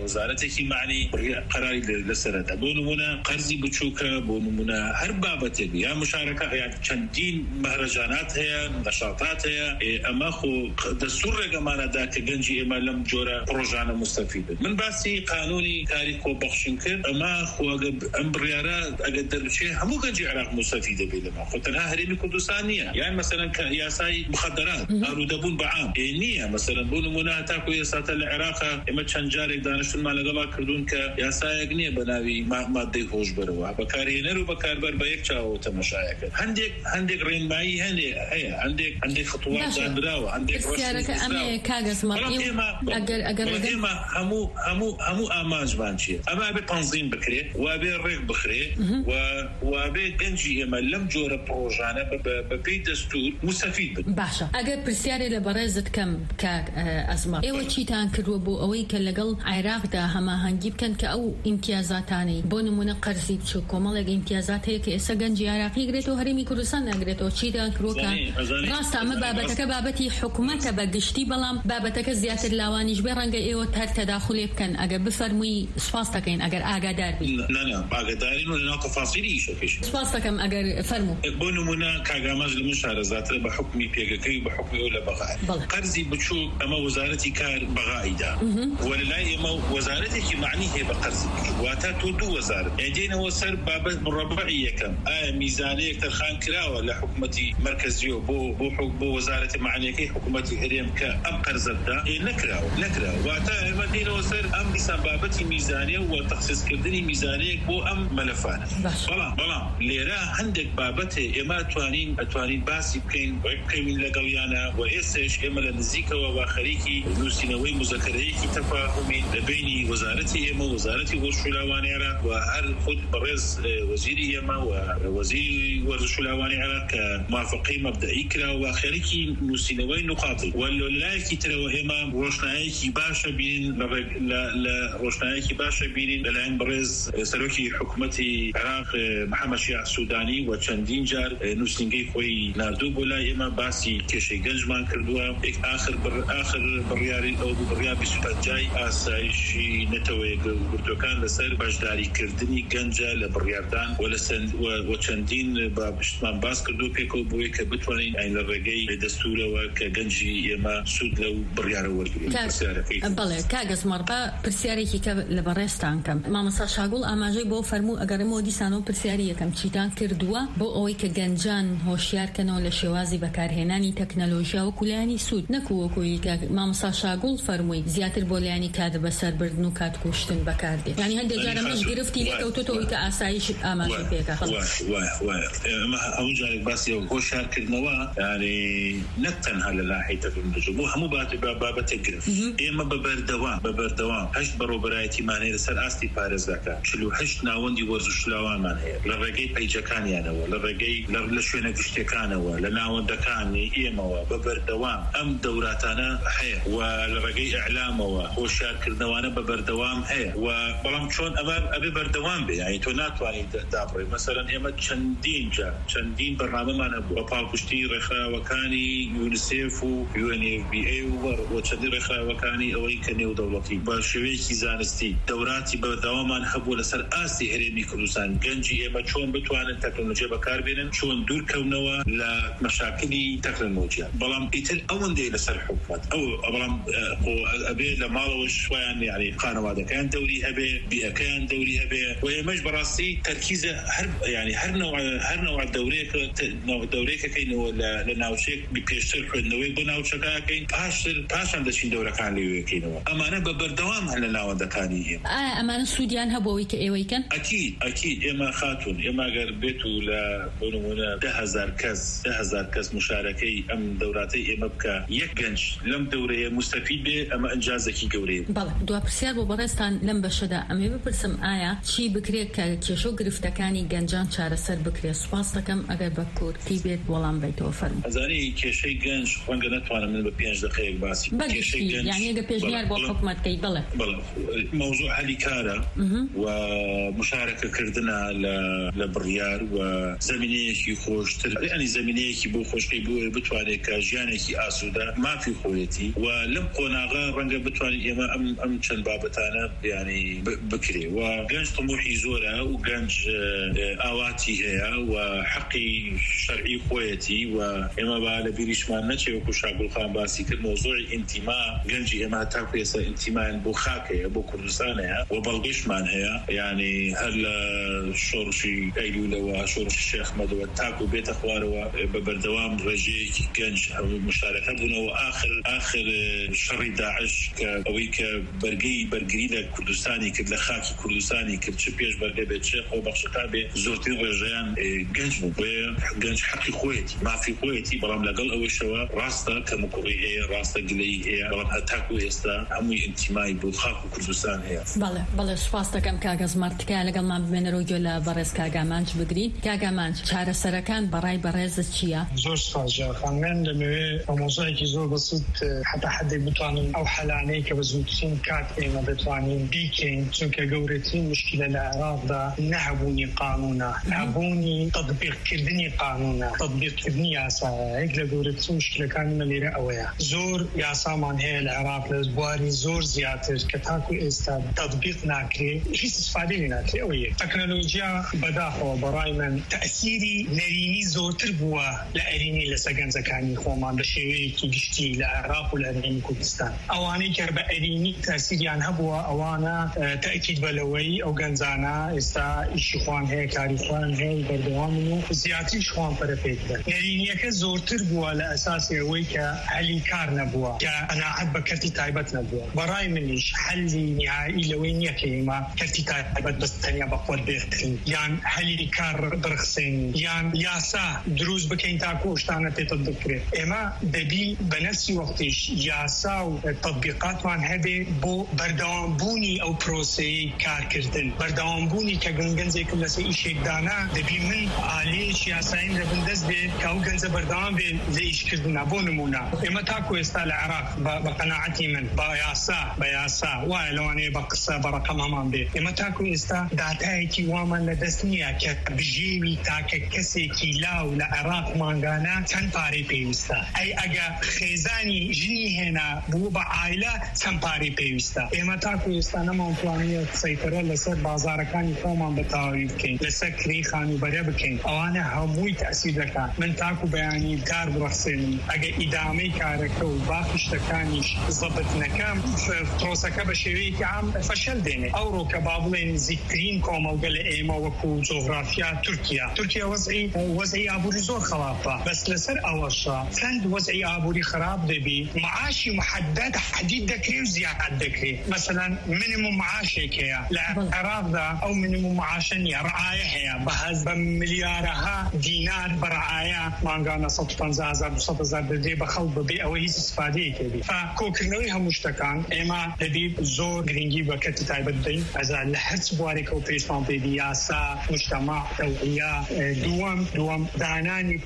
وزارتێکی معنی قراری لەسەرەدا بۆ نمونە قەرزی بچووکە بۆ نمونە هەر بابەتێک یا مشارەکە یا چەندین مەهرەجانات هەیە نەشاتات هەیە ئەمە خۆ دەستوور ڕێگەمانەدا کە گەنجی ئێمە لەم جۆرە پرۆژانە مستەفید بن. من باسی قانونی کاری کۆبەخشین کرد ئەمە خۆ ئەم بڕیارە ئەگەر دەربچێ هەموو گەنجی عێراق مستەفید دەبێت لەمە خۆ تەنها هەرێمی کوردستان نییە یان مەسەلەن کە یاسای مخدرات ئالوودەبوون بەعام نییە مەسەلەن بۆ نمونە تاکو ئێستا لە عێراقا ئێمە چەند جارێک دانیشتوانمان لەگەڵا کردوون کە یاسایەک نییە بە ناوی مادەی هۆشبەرەوە بەکارهێنەر و بەکاربەر بە یەک چاوە تەماشایەکە هەندێک ڕێنمایی هەیە هەندێک خطوات دانراوە هەندێک ئێمە هەموو ئامانجمان چیە ئەمە بێ تەنزیم بکرێ وابێ ڕێک بخرێ وابێ گەنجی ئێمە لەم جۆرە پرۆژانە بەپێی دەستور مستەفید بن. باشە ئەگەر پرسیارێ لە بەڕێزت کەم کاک ئەزمە ئێوە چیتان کردووە بۆ ئەوەی کە لەگەڵ عێراقدا هەماهەنگی بکەن کە ئەو ئیمتیازاتانەی بۆ نمونە قەرزی بچوو کۆمەڵێک ئیمتیازات هەیە کە ئێستا گەنجی عێراقی گرێتەوە هەرێمی کوردستان ناگرێتەوە چیتان کردووە ڕاستە ئەمە بابەتەکە بابەتی حکوومەتە بەگشتی بەڵام بابەتەکە زیاتر لاوانیش بێ ڕەنگە ئێوە هەر تەداخولێ بکەن ئەگەر بفەرمووی سوپاس دەکەین ئەگەر ئاگادار بین. ئاگادارین و لەناو تەفاسیلی ئیشەکەش سوپاس دەکەم ئەگەر فەرموو بۆ نمونە کاگاماز لە من شارەزاترە بە حکمی پێگەکەی بە حکمی ئەو لە بەغای قەرزی بچوو ئەمە وەزارەتی کار بەغایدا وەلای ئێمە وەزارەتێکی معنی هەیە بە قەرزی بچوو واتە تۆ دوو وەزارەت ئەدێنەوە سەر بابەت ڕەبعی یەکەم ئایا میزانەیەک تەرخان کراوە لە حکومەتی مرکزیۆ بۆ وەزارەتی معنیەکەی حکومەتی هەرێم کە ئەم قەرزەتدا نەکراوە واتە ئێمە دێنەوە سەر ئەم دیسان بابەتی میزانیە و تەخسیسکردنی میزانەیەک بۆ ئەم مەلەفانە بەڵام لێرە هەندێک بابەتێ ئێمە ئەتوانین باسی بکەین لەگەڵیانە و ئێستش ئێمە لە نزیکەوە با خەریکی نووسینەوەی مزەکەرەیەکی تەفاهومین لەبینی وەزارەتی ئێمە وەزارەتی وەرزشولاوانی عێراق و هەر خود بەڕێز وەزیری ئێمە و وەزیری وەرزشولاوانی عێراق کە موافقەی مەبدەئی کراوە و خەریکی نووسینەوەی نقاطی و لەلایەکی ترەوە ئێمە ڕۆشنایەکی باشە بینین لەلایەن بەڕێز سەرۆکی حکومەتی عێراق محەممەد شیع سوودانی و چەندین جار نووسینگەی خۆی ناردوو بۆ لای ئێمە باسی کێشەی گەنجمان کردووە ئاخر بڕیاری ئەو بڕیا 25 ئاسایشی نەتەوەی گرتوەکان لەسەر بەشداریکردنی گەنجە لە بڕیاردان و چەندین باشتمان باس کردو پێکەوە بۆی کە بتوانین ئاین لە ڕێگەی دەستورەوە کە گەنجی ئێمە سوود لەو بڕیارە وەرگێت. بەڵێ کاگەز مەڕبا پرسیارێکی کە لە بەڕێستان کەم مامەسا شاگوڵ ئاماژەی بۆ فەرموو ئەگەرمەوە دیسانەوە پرسیاری یەکەم چیتان کردووە بۆ ئەوەی کە گەنجان هۆشیارکەنەوە لە شێوازی بەکارهێنانی تەکنەلۆژیا و کولایانی سوود نەکووەکوی کە مامەسا شاگوڵ فەرمووی زیاتر بۆ لایانی کات بەسەربردن و کات کوشتن بەکاردێت یعنی هەندێک جارە مەش گرفتی لێکەوتۆتەوەی کە ئاسایش ئاماژەی پێکە ئەو جارێک باسی هۆشیارکردنەوە یعنی نەک تەنها لە لایحەی تەکنەلۆژیا بۆ هەموو بابەتێک گرفت ئێمە بەبەردەوام هەشت بەڕۆبەرایەتیمان هەیە لەسەر ئاستی پارێزگاکە 48 ناوەندی وەرزشولاوانمان هەیە لە ڕێگەی پەیجەکانیانەوە لە ڕێگەی لە شوێنە گشتەکانەوە لە ناوەندەکانی ئێمەوە بەبەردەوام ئەم دەوراتانە هەیە و لە ڕێگەی ئەعلامەوە هۆشیارکردنەوەوانە بەبەردەوام هەیە و بەڵام چۆن ئەبێ بەردەوام بێ یعنی تۆ ناتوانیت دابڕێ مەسەلەن ئێمە چەندین بەرنامەمانە بوو بە پاڵپشتی ڕێکخراوەکانی یونیسف و UNFPA و چەندین ڕێکخراوەکانی ئەوەی کە نێودەوڵەتی بە شێوەیەکی زانستی دەوراتی بەردەوامان هەبوو لەسەر ئاستی هەرێمی کوردستان گەنجی ئێمە چۆن بتوانن تەکنۆلۆژیا بەکاربێنن چۆن دوورکەونەوە لە مەشاکلی تەکنۆلۆژیا بەڵام ئیتر ئەوەندەی لەسەر حکومەت بەڵام ئەبێ لە ماڵەوە شویان یعنی خانەوادەکان دەوری هەبێ بیئەکەیان دەوری هەبێ و ئێمەش بەڕاستی تەرکیزە هەر نەوع دەورێکەکەینەوە لە ناوچەیەک پێشتر خوێندنەوەی بۆ ناوچەکەکەین پاشان دەچین دەورەکان لەوێکەینەوە ئەمانە بە بەردەوام هەن لە ناوەندەکانی ئێمە ئەمانە سوودیان هەبەوەی کە ئێوەیکەن ئەکید ئێمە خاتون ئێمە گەر بێت و لە بۆ نمونە 10,000 کەس مشارەکەی ئەم دەوراتەی ئێمە بکە یەک گەنج لەم دەورەیە مستەفید بێ ئەمە ئەنجازێکی گەورەیە. بەڵێ دوا پرسیار بۆ بەڕێستان لەم بەشەدا ئەمێ بپرسم ئایا چی بکرێت کە کێشە و گرفتەکانی گەنجان چارەسەر بکرێت؟ سوپاس دەکەم ئەگەر بە کورتی بێت وەڵام بیتەوە فەرموو. ئەزانی کێشەی گەنج ڕەنگە ناتوانم من بە 5 دقەیەک باسی کێشەی گەنج یعنی ئەگەر پێشنیار بۆ حکومەتکەی بڵێ موضوع هەلی کارە و مشارەکەکردنە لە بڕیار و زمینەیەکی خۆشتر یعنی زمینەیەکی بۆ خۆشی بۆ بتوانێت کە ژیانێکی ئاسوودە مافی خۆیەتی و لەم قۆناغا ڕەنگە بتوانین ئێمە ئەم چەند چەند بابەتانە ینی بکرێ و گەنج طموحی زۆرە و گەنج ئاواتی هەیە و حەقی شەرعی خۆیەتی و ئێمە با لە بیریشمان نەچێ وەکو شاگوڵخان باسی کرد مۆزوعی ئینتیما گەنجی ئێمە تاکو ئێستا ئینتیمان بۆ خاکەیە بۆ کوردستان هەیە و بەڵگەشمان هەیە ینی هەر لە شۆڕشی ئەیلولەوە شۆڕشی شێخ مەدەوە تاکو بێتە خوارەوە بە بەردەوام ڕێژەیەکی گەنج مشارەکە بوونەوە آخر شەڕی داعش کە ئەوەی کە بەرگری لە کوردستانی کرد لە خاکی کوردستانی کرد چ پێش بەرگە بێت چێ خۆ بەخشەکە بێ زۆرترین ڕێژەیان گەنج بوو بۆیە گەنج حەقی خۆیەتی مافی خۆیەتی بەڵام لەگەڵ ئەوەشەوە ڕاستە کە مکوڕی هەیە ڕاستە گلەی هەیە بەڵام هەتاکو ئێستا هەمووی ئینتیمای بۆ خاک و کوردستان هەیە. بەڵێ سوپاس دەکەم کاگە زمارتکە لەگەڵمان بمێنەرەوە گوێ لە بەڕێز کاگامانج بگرین. کاگامانج چارەسەرەکان بەڕای بەڕێزت چییە؟ زۆر سپاس جاخان من دەمەوێت بە مۆزوعێکی زۆر بەسیط حتا حدێک بتوانم ئەو حەلانەی کە بە زووترین کات ئێمە دەتوانین بیکەین چونکە گەورەترین مشکلە لە عێراقدا نەهەبوونی قانونە نەبوونی تەطبیقکردنی قانونە تەطبیقکردنی یاسایە. یەک لە گەورەترین مشکلەکانی مە لێرە ئەوەیە زۆر یاسامان هەیە لە عێراق لە بواری زۆر زیاتر کە تاکو ئێستا تەطبیق ناکرێ هیچ استفادەی لێ ناکرێ. ئەوەیە تەکنۆلۆژیا بەداخەوە بەڕای من تەئسیری نەرینی زۆرتر بووە لە ئەرینی لە سەگەنجەکانی خۆمان بە شێوەیەکی گشتی لە عێراق و لە هەرێمی کوردستان. ئەوانەی کە بە ئەرینی تەئسیریان هەبووە ئەوانە تەئکید بەلەوەی ئەو گەنجانە ئێستا ئیشی خوان هەیە کاری خوان هەیە بەردەوامن و زیاتریش خوان پەرەپێکدە. نەرینیەکە زۆرتر بووە لە ئەساسی ئەوەی کە هەلی کار نەبووە کە قەناعەت بە کەرتی تایبەت نەبووە. بەڕای منیش هەلی نهایی لەوەی نییە کە ئێمە کەرتی تایبەت بەس تەنیا بە خۆت بێخین یان هەلی کار بڕخسێن یان یاسا دروست بکەین تاکو شتانە تێتە بکرێت. ئێمە دەبی بە نەفسی وەختیش یاسا و تەطبیقاتمان هەبێ بۆ بەردەوامبوونی ئەو پرۆسەی کارکردن بەردەوامبوونی کە گەنجێکم لەسەر ئیشێکدانا دەبی من ئالەیەکی یاساییم لە بندەست بێ کە ئەو گەنجە بەردەوام بێ لە ئیشکردنا. بۆ نمونە ئێمە تاکو ئێستا لە عێراق بە قەناعەتی من بە یاسا وایە لەوانەیە بە قسە بە ڕەقەم هەمان بێ ئێمە تاکو ئێستا داتایەکی وامان لە دەست نییە کە بژێوی تاکە کەسێکی لاو لە عێراق مانگانە چەند پارەی پێویستە ئەی ئەگە خێزانی ژنی هێنا بوو بە عایلە چەند پارەی پێویستە. ئێمە تاکو ئێستا نەمانتوانیە سەیطرە لەسەر بازارەکانی خۆمان بەتەواوی بکەین لەسەر کڕی خانوبەرە بکەین. ئەوانە هەمووی تەئسیر دەکات. من تاکو بەیانی کار بڕخسێنم ئەگە ئیدامەی کارەکە و باقی شتەکانیش زەبط نەکەم پرۆسەکە بە شێوەیەکی عام فەشەل دێنێ. ئەوڕۆ کە با بڵێن نزیکترین کۆمەڵگە لە ئێمە وەکو جۆغرافیا تورکیا وەزعی ئابووری زۆر خراپە بەس لەسەر ئەوەشە چەند وەزعی ئابووری خراپ دەبی معاشی محدد حدید دەکرێ و زیاد دەکرێ. مثلا مینیموم معاشێک هەیە لە عێراقدا ئەو مینیموم معاشە نییە ڕعایە هەیە بە ملیارەها دینار بە ڕعایە مانگانە 150,000 دەدرێ بە خەڵک بەبێ ئەوە هیچ استفادەیەک هەبێ. کۆکردنەوەی هەموو شتەکان ئێمە دەبی زۆر گرنگی بە کەرتی تایبەت بدەین ئەزا لە هەرچ بوارێکە و پێشمان پێدی یاسا مجتەماع تەوعیە. دووەم دانانی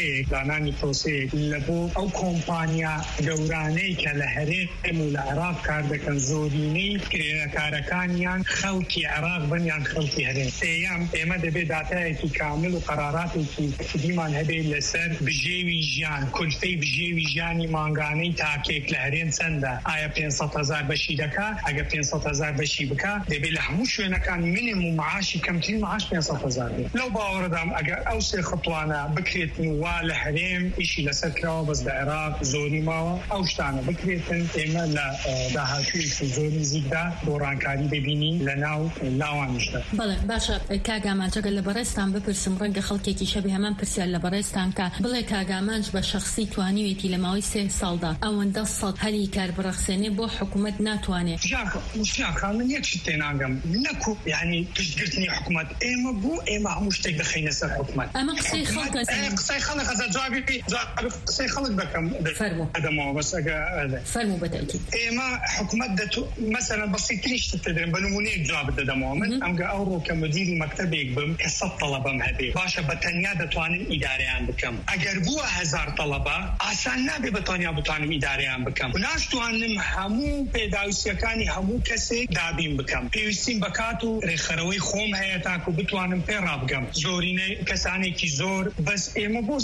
پرۆسەیەک لە بۆ ئەو کۆمپانیا گەورانەی کە لە هەرێم و لە عێراق کار دەکەن زۆرینەی کرێنەکارەکانیان خەڵکی عێراق بن یان خەڵکی هەرێم. سێیەم ئێمە دەبێت داتایەکی کامل و قەراراتێکی کردیمان هەبێت لەسەر بژێوی ژیان کولفەی بژێوی ژیانی مانگانەی تاکێک لە هەرێم چەندە ئایا 500,000 بەشی دەکات ئەگە 500,000 بەشی بکە دەبێت لە هەموو شوێنەکان مینیموم معاشی کەمترین معاش 500,000 بێت. لەو باوەڕدام ئەگەر ئەو سێ خەتوانە بکرێتن وا لە هەرێم ئیشی لەسەر کراوە بەس لە عێراق زۆری ماوە ئەو شتانە بکرێتن ئێمە لە داهاتوویەکی زۆر نزیکدا گۆڕانکاری ببینین لە ناو لاوانیشدا. بەڵێ باشە کاگامانجەگە لە بەڕێستان بپرسم ڕەنگە خەڵکێکی شەبی هەمان پرسیار لە بەڕێستان کە بڵێ کاگامانج بە شخصی توانیوێتی لە ماوەی 3 ساڵدا ئەوەندە سەد هەلی کار بڕەخسێنێ بۆ حکوومەت ناتوانێت. مشتیان من یەک شت تێناگەم نەکو یعنی پشتگرتنی حکوومەت ئێمە بوو ئێمە هەموو شتێک دەخینە سەر حکوومەت. ئەمە قسەی خەڵک ئەزا جوابی قسەی خەڵک دەکەم دەمەوە بەس ئەگە فەرموو بەتەکید ئێمە حکوومەت مثلا بەسیترین شت دەدرێن بە نمونەیەک جواب دەدەمەوە. من ئەمگە ئەوڕۆ کە مدیری مەکتەبێک بم کە 100 تەڵەبەم هەبێ باشە بەتەنیا دەتوانم ئیدارەیان بکەم. ئەگەر بووە 1000 تەڵەبە ئاسان نابێ بەتەنیا بتوانم ئیدارەیان بکەم و ناشتوانم هەموو پێداویستیەکانی هەموو کەسێک دابین بکەم. پێویستیم بەکات و ڕێکخەرەوەی خۆم هەیە تاکو بتوانم پێ ڕابگەم. زۆرینەی کەسانێکی زۆر بەس ئێمە بۆز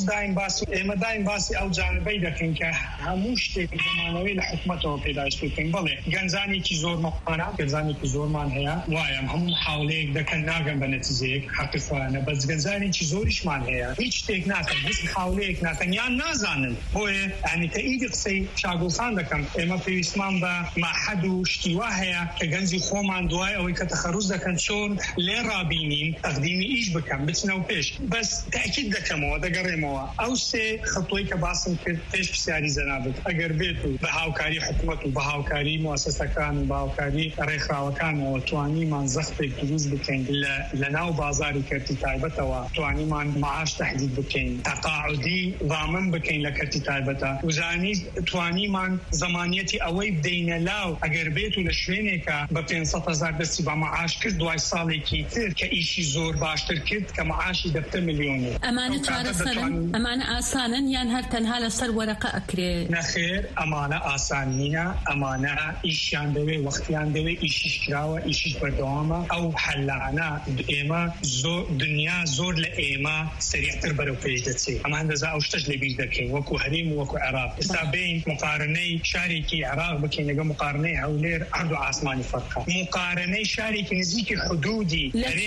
دایم باسی ئەو جانبەی دەکەین کە هەموو شتێک زمانەوەی لە حکوومەتەوە پێداویست بکەین. بڵێ گەنجانێکی زۆرمانە گەنجانێکی زۆرمان هەیە وایە هەموو محاولەیەک دەکەن ناگەن بە نەتیجەیەک حەقی خۆیانە بەس گەنجانێکی زۆریشمان هەیە هیچ شتێک ناکەن هیچ محاولەیەک ناکەن یان نازانن بۆیە یعنی کە ئیدی قسەی شاگوڵخان دەکەم ئێمە پێویستمان بە ماحەد و شتی وا هەیە کە گەنجی خۆمان دوای ئەوەی کە تەخەڕوز دەکەن چۆن لێ ڕابینین تەقدیمی ئیش بکەم بچنە و پێش بەس تاکید دەکەمەوە دەگەڕێمەوە ئەو سێ خەتۆی کە باسم کرد پێش پرسیاری زەنابێت ئەگەر بێت و بە هاوکاری حکوومەت و بە هاوکاری موسسەکان و بە هاوکاری ڕێکخراوەکانەوە توانیمان زەختێک دروست بکەین لە ناو بازاری کەرتی تایبەتەوە توانیمان معاش تحدید بکەین تەقاعدی ضامن بکەین لە کەرتی تایبەتە وزانی توانیمان زمانیەتی ئەوەی بدەینە لاو ئەگەر بێت و لە شوێنێکە بە 500,000 دەستی بە معاش کرد دوای ساڵێکی تر کە ئیشی زۆر باشتر کرد کە معاشی 10 میلیۆنی ئەمانە چارەسەرن ئەمانە ئاسانن یان هەر تەنها لەسەر وەرەقە ئەکرێ نەخێر ئەمانە ئاسان نینە ئەمانە ئیشیان دەوێ وەختیان دەوێ ئیشیش کراوە ئیشیش بەردەوامە ئەو حەلانە ئێمە دنیا زۆر لە ئێمە سریعتر بەرەو پێش دەچێت ئەمە هەندێزا ئەو شتەش لە بیر دەکەین وەکو هەریم و وەکو عێراق ئێستا بین مقارنەی شارێکی عێراق بکەین لەگەڵ مقارنەی هەولێر ئەرد و ئاسمانی فەرقە مقارنەی شارێکی نزیکی حدودی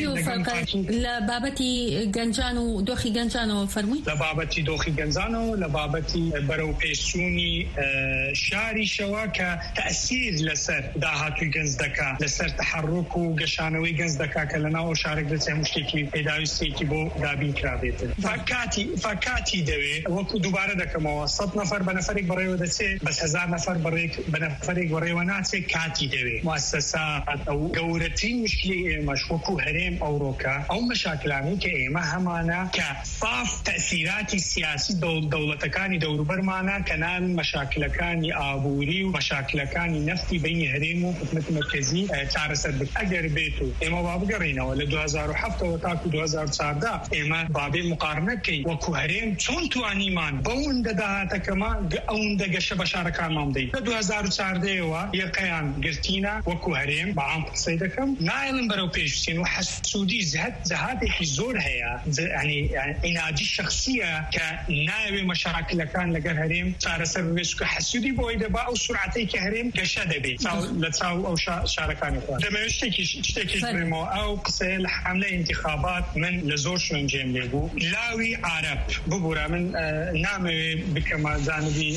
لە بابەتی گەنجان و دۆخی گەنجانەوە فەرمووی لە بابەتی دۆخی گەنجانەوە لە بابەتی بەرەو پێشچوونی شاریشەوە کە تەئسیر لەسەر داهاتووی گەنج دەکا لەسەر تەحەڕوک و گەشانەوەی گەنج دەکا کە لەناو شارێک دەچێت هەموو شتێکی پێداویستێکی بۆ دابین کرابێتن فکاتی دەوێت وەکو دووبارە دەکەمەوە 100 نەفەر بە نەفەرێک بەڕێوە دەچێت بە 1000 نەفەر بە نەفەرێک بەڕێوە ناچێت کاتی دەوێت موسسات ئەو گەورەترین مشکلی ئێمەش وەکو هەرێم ئەوڕۆکە ئەو مەشاکلانی کە ئێمە هەمانە کە صاف تەسیراتی سیاسی دەوڵەتەکانی دەوروبەرمانە کە نان مەشاکلەکانی ئابووری و مەشاکلەکانی نەفتی بینی هەرێم و حکومەتی مەرکەزی چارەسەر بکە ئەگەر بێت و ئێمە با بگەڕینەوە لە 2007ەوە تاکو 2014 ئێمە بابێ مقارنەکەی وەکو هەرێم چۆن توانیمان بەوەندە داهاتەکەمە ئەوەندە گەشە بە شارەکانمان بدەین لە 2014ەوە یەقەیان گرتینە وەکو هەرێم بەعام قسەی دەکەم نایڵن بەرەو پێشچین و حەسوودی جەهاتێکی زۆر هەیە ئینادی شخصیە کە ناوێ مەشاکلەکان لەگەر هەرێم چارەسەر ببێت کە حەسوودی بۆی دەبا ئەو سورعەتەی کە هەرێم گەشە دەبێت لە چاو ئەو شارەکانی خۆ دەمەوێت شتێکیش بڵێمەوە ئەو قسەیە لە حەملە انتخابات من لە زۆر شوێن جێم لێ بوو لاوی عەرەب ببوورە من نامەوێت بکەمە جانبی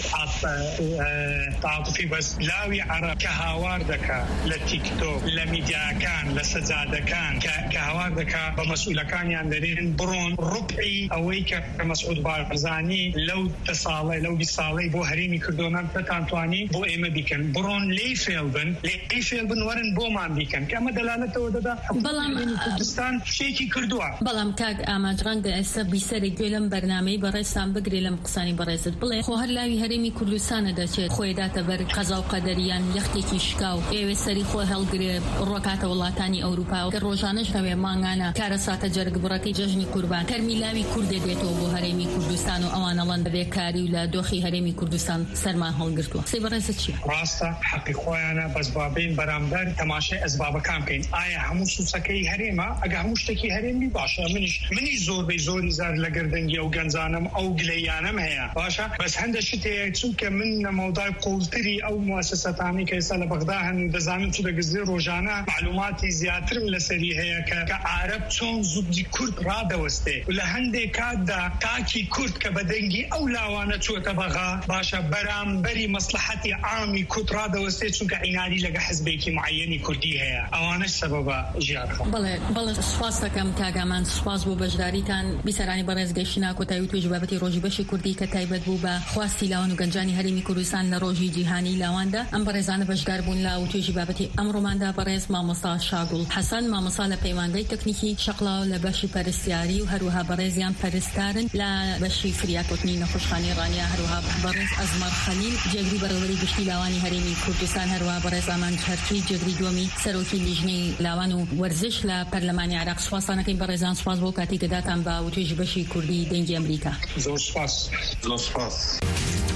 تعاطفی بەس لاوی عەرەب کە هاوار دەکا لە تیکتۆک لە میدیاکان لە سەجادەکان کە هاوار دەکا بە مەسئولەکانیان دەرێن بڕۆن ڕوبعی ئەوەی کە مەسعود بارزانی لەو 20 ساڵەی بۆ هەرێمی کردۆمان پێتانتوانی بۆ ئێمە بیکەن بڕۆن لێی فێڵ بن وەرن بۆمان بیکەن کە ئەمە دەلالەتەوە دەدا کوردستان شتێکی کردووە بەڵام کاک ئاماژڕەنگە ئێستا بیسەرێک گوێ لەم بەرنامەی بەڕێستان بگرێ لەم قسانی بەڕێزت بڵێ خۆ هەر لاوی هەرێمی کوردستانە دەچێت خۆی داتە بەر قەزا و قەدەریان یەختێکی شکاو ئێوێ سەری خۆ هەڵگرێ ڕۆکاتە وڵاتانی ئەوروپا و ڕۆژانەش نەوێ مانگانە کارە ساتە جەرگ بڕەکەی جەژنی قوربان تەرمی لاوی کوردێ دێتەوە بۆ هەرێمی کوردستان و ئەوانەڵەن بەبێکاری و لە دۆخی هەرێمی کوردستان سەرمان هەڵگرتووە قسەی بەڕێزت چییە؟ ڕاستە حەقی خۆیانە بەس بابین بەرامبەر تەماشای ئەسبابەکان بکەین ئایا هەموو سوسەکەی هەرێمە ئەگە هەموو شتێکی هەرێمی باشە منیش زۆری زار لە گەردەنگی ئەو گەنجانم ئەو گلەیانم هەیە باشە بەس هەندە شتەیە چونکە من نەمەودای قوڵتری ئەو موسسەتانی کە ئێستا لە بەغدا هەن دەزانم چ دەگەزێ ڕۆژانە معلوماتی زیاترم لەسەری هەیە کە عەرەب چۆن زوودی کورد ڕادەوەستێ و لە هەندێک کاتدا تاکی کورد کە بەدەنگی ئەو لاوانە چووەتە بەغا باشە بەرامبەری مەسلحەتی عامی کورد ڕادەوەستێ چونکە عینادی لەگە حزبێکی معەنی کوردی هەیە ئەوانەش سەبەبە ژیانخۆ بەڵێ سوپاس دەکەم کاگامان سوپاس بۆ بەشداریتان بیسەرانی بەڕێزگەیشتنا کۆتایی و توێژی بابەتی ڕۆژی بەشی کوردی کە تایبەت بوو بە خواستی لاوان و گەنجانی هەرێمی کوردستان لە ڕۆژی جیهانی لاواندا ئەم بەڕێزانە بەشدار بوون لا و توێژی بابەتی ئەمڕۆماندا بەڕێز مامۆستا شاگوڵ حەسەن مامۆستا لە پەیمانگەی تەکنیکی شەقڵاو لە بەشی پەرستیاری و هەروەها بەڕێزیان پەرستارن لە بەشی فریاکۆتنی نەخۆشخانەی ڕانیا هەروەها بەڕێز ئەزمەر خەلیل جێگری بەڕێوەبەری گشتی لاوانی هەرێمی کوردستان هەروەها بەڕێز ئامان چەرکی جێگری دووەمی سەرۆکی لیژنەی لاوان و وەرزش لە پەرلەمانی عێراق سوپاسانەکەین بەڕێزان سوپاس بۆ کاتی کە داتان بە و توێژی بەشی کوردی دەنگی ئەمریکا زۆر سوپاس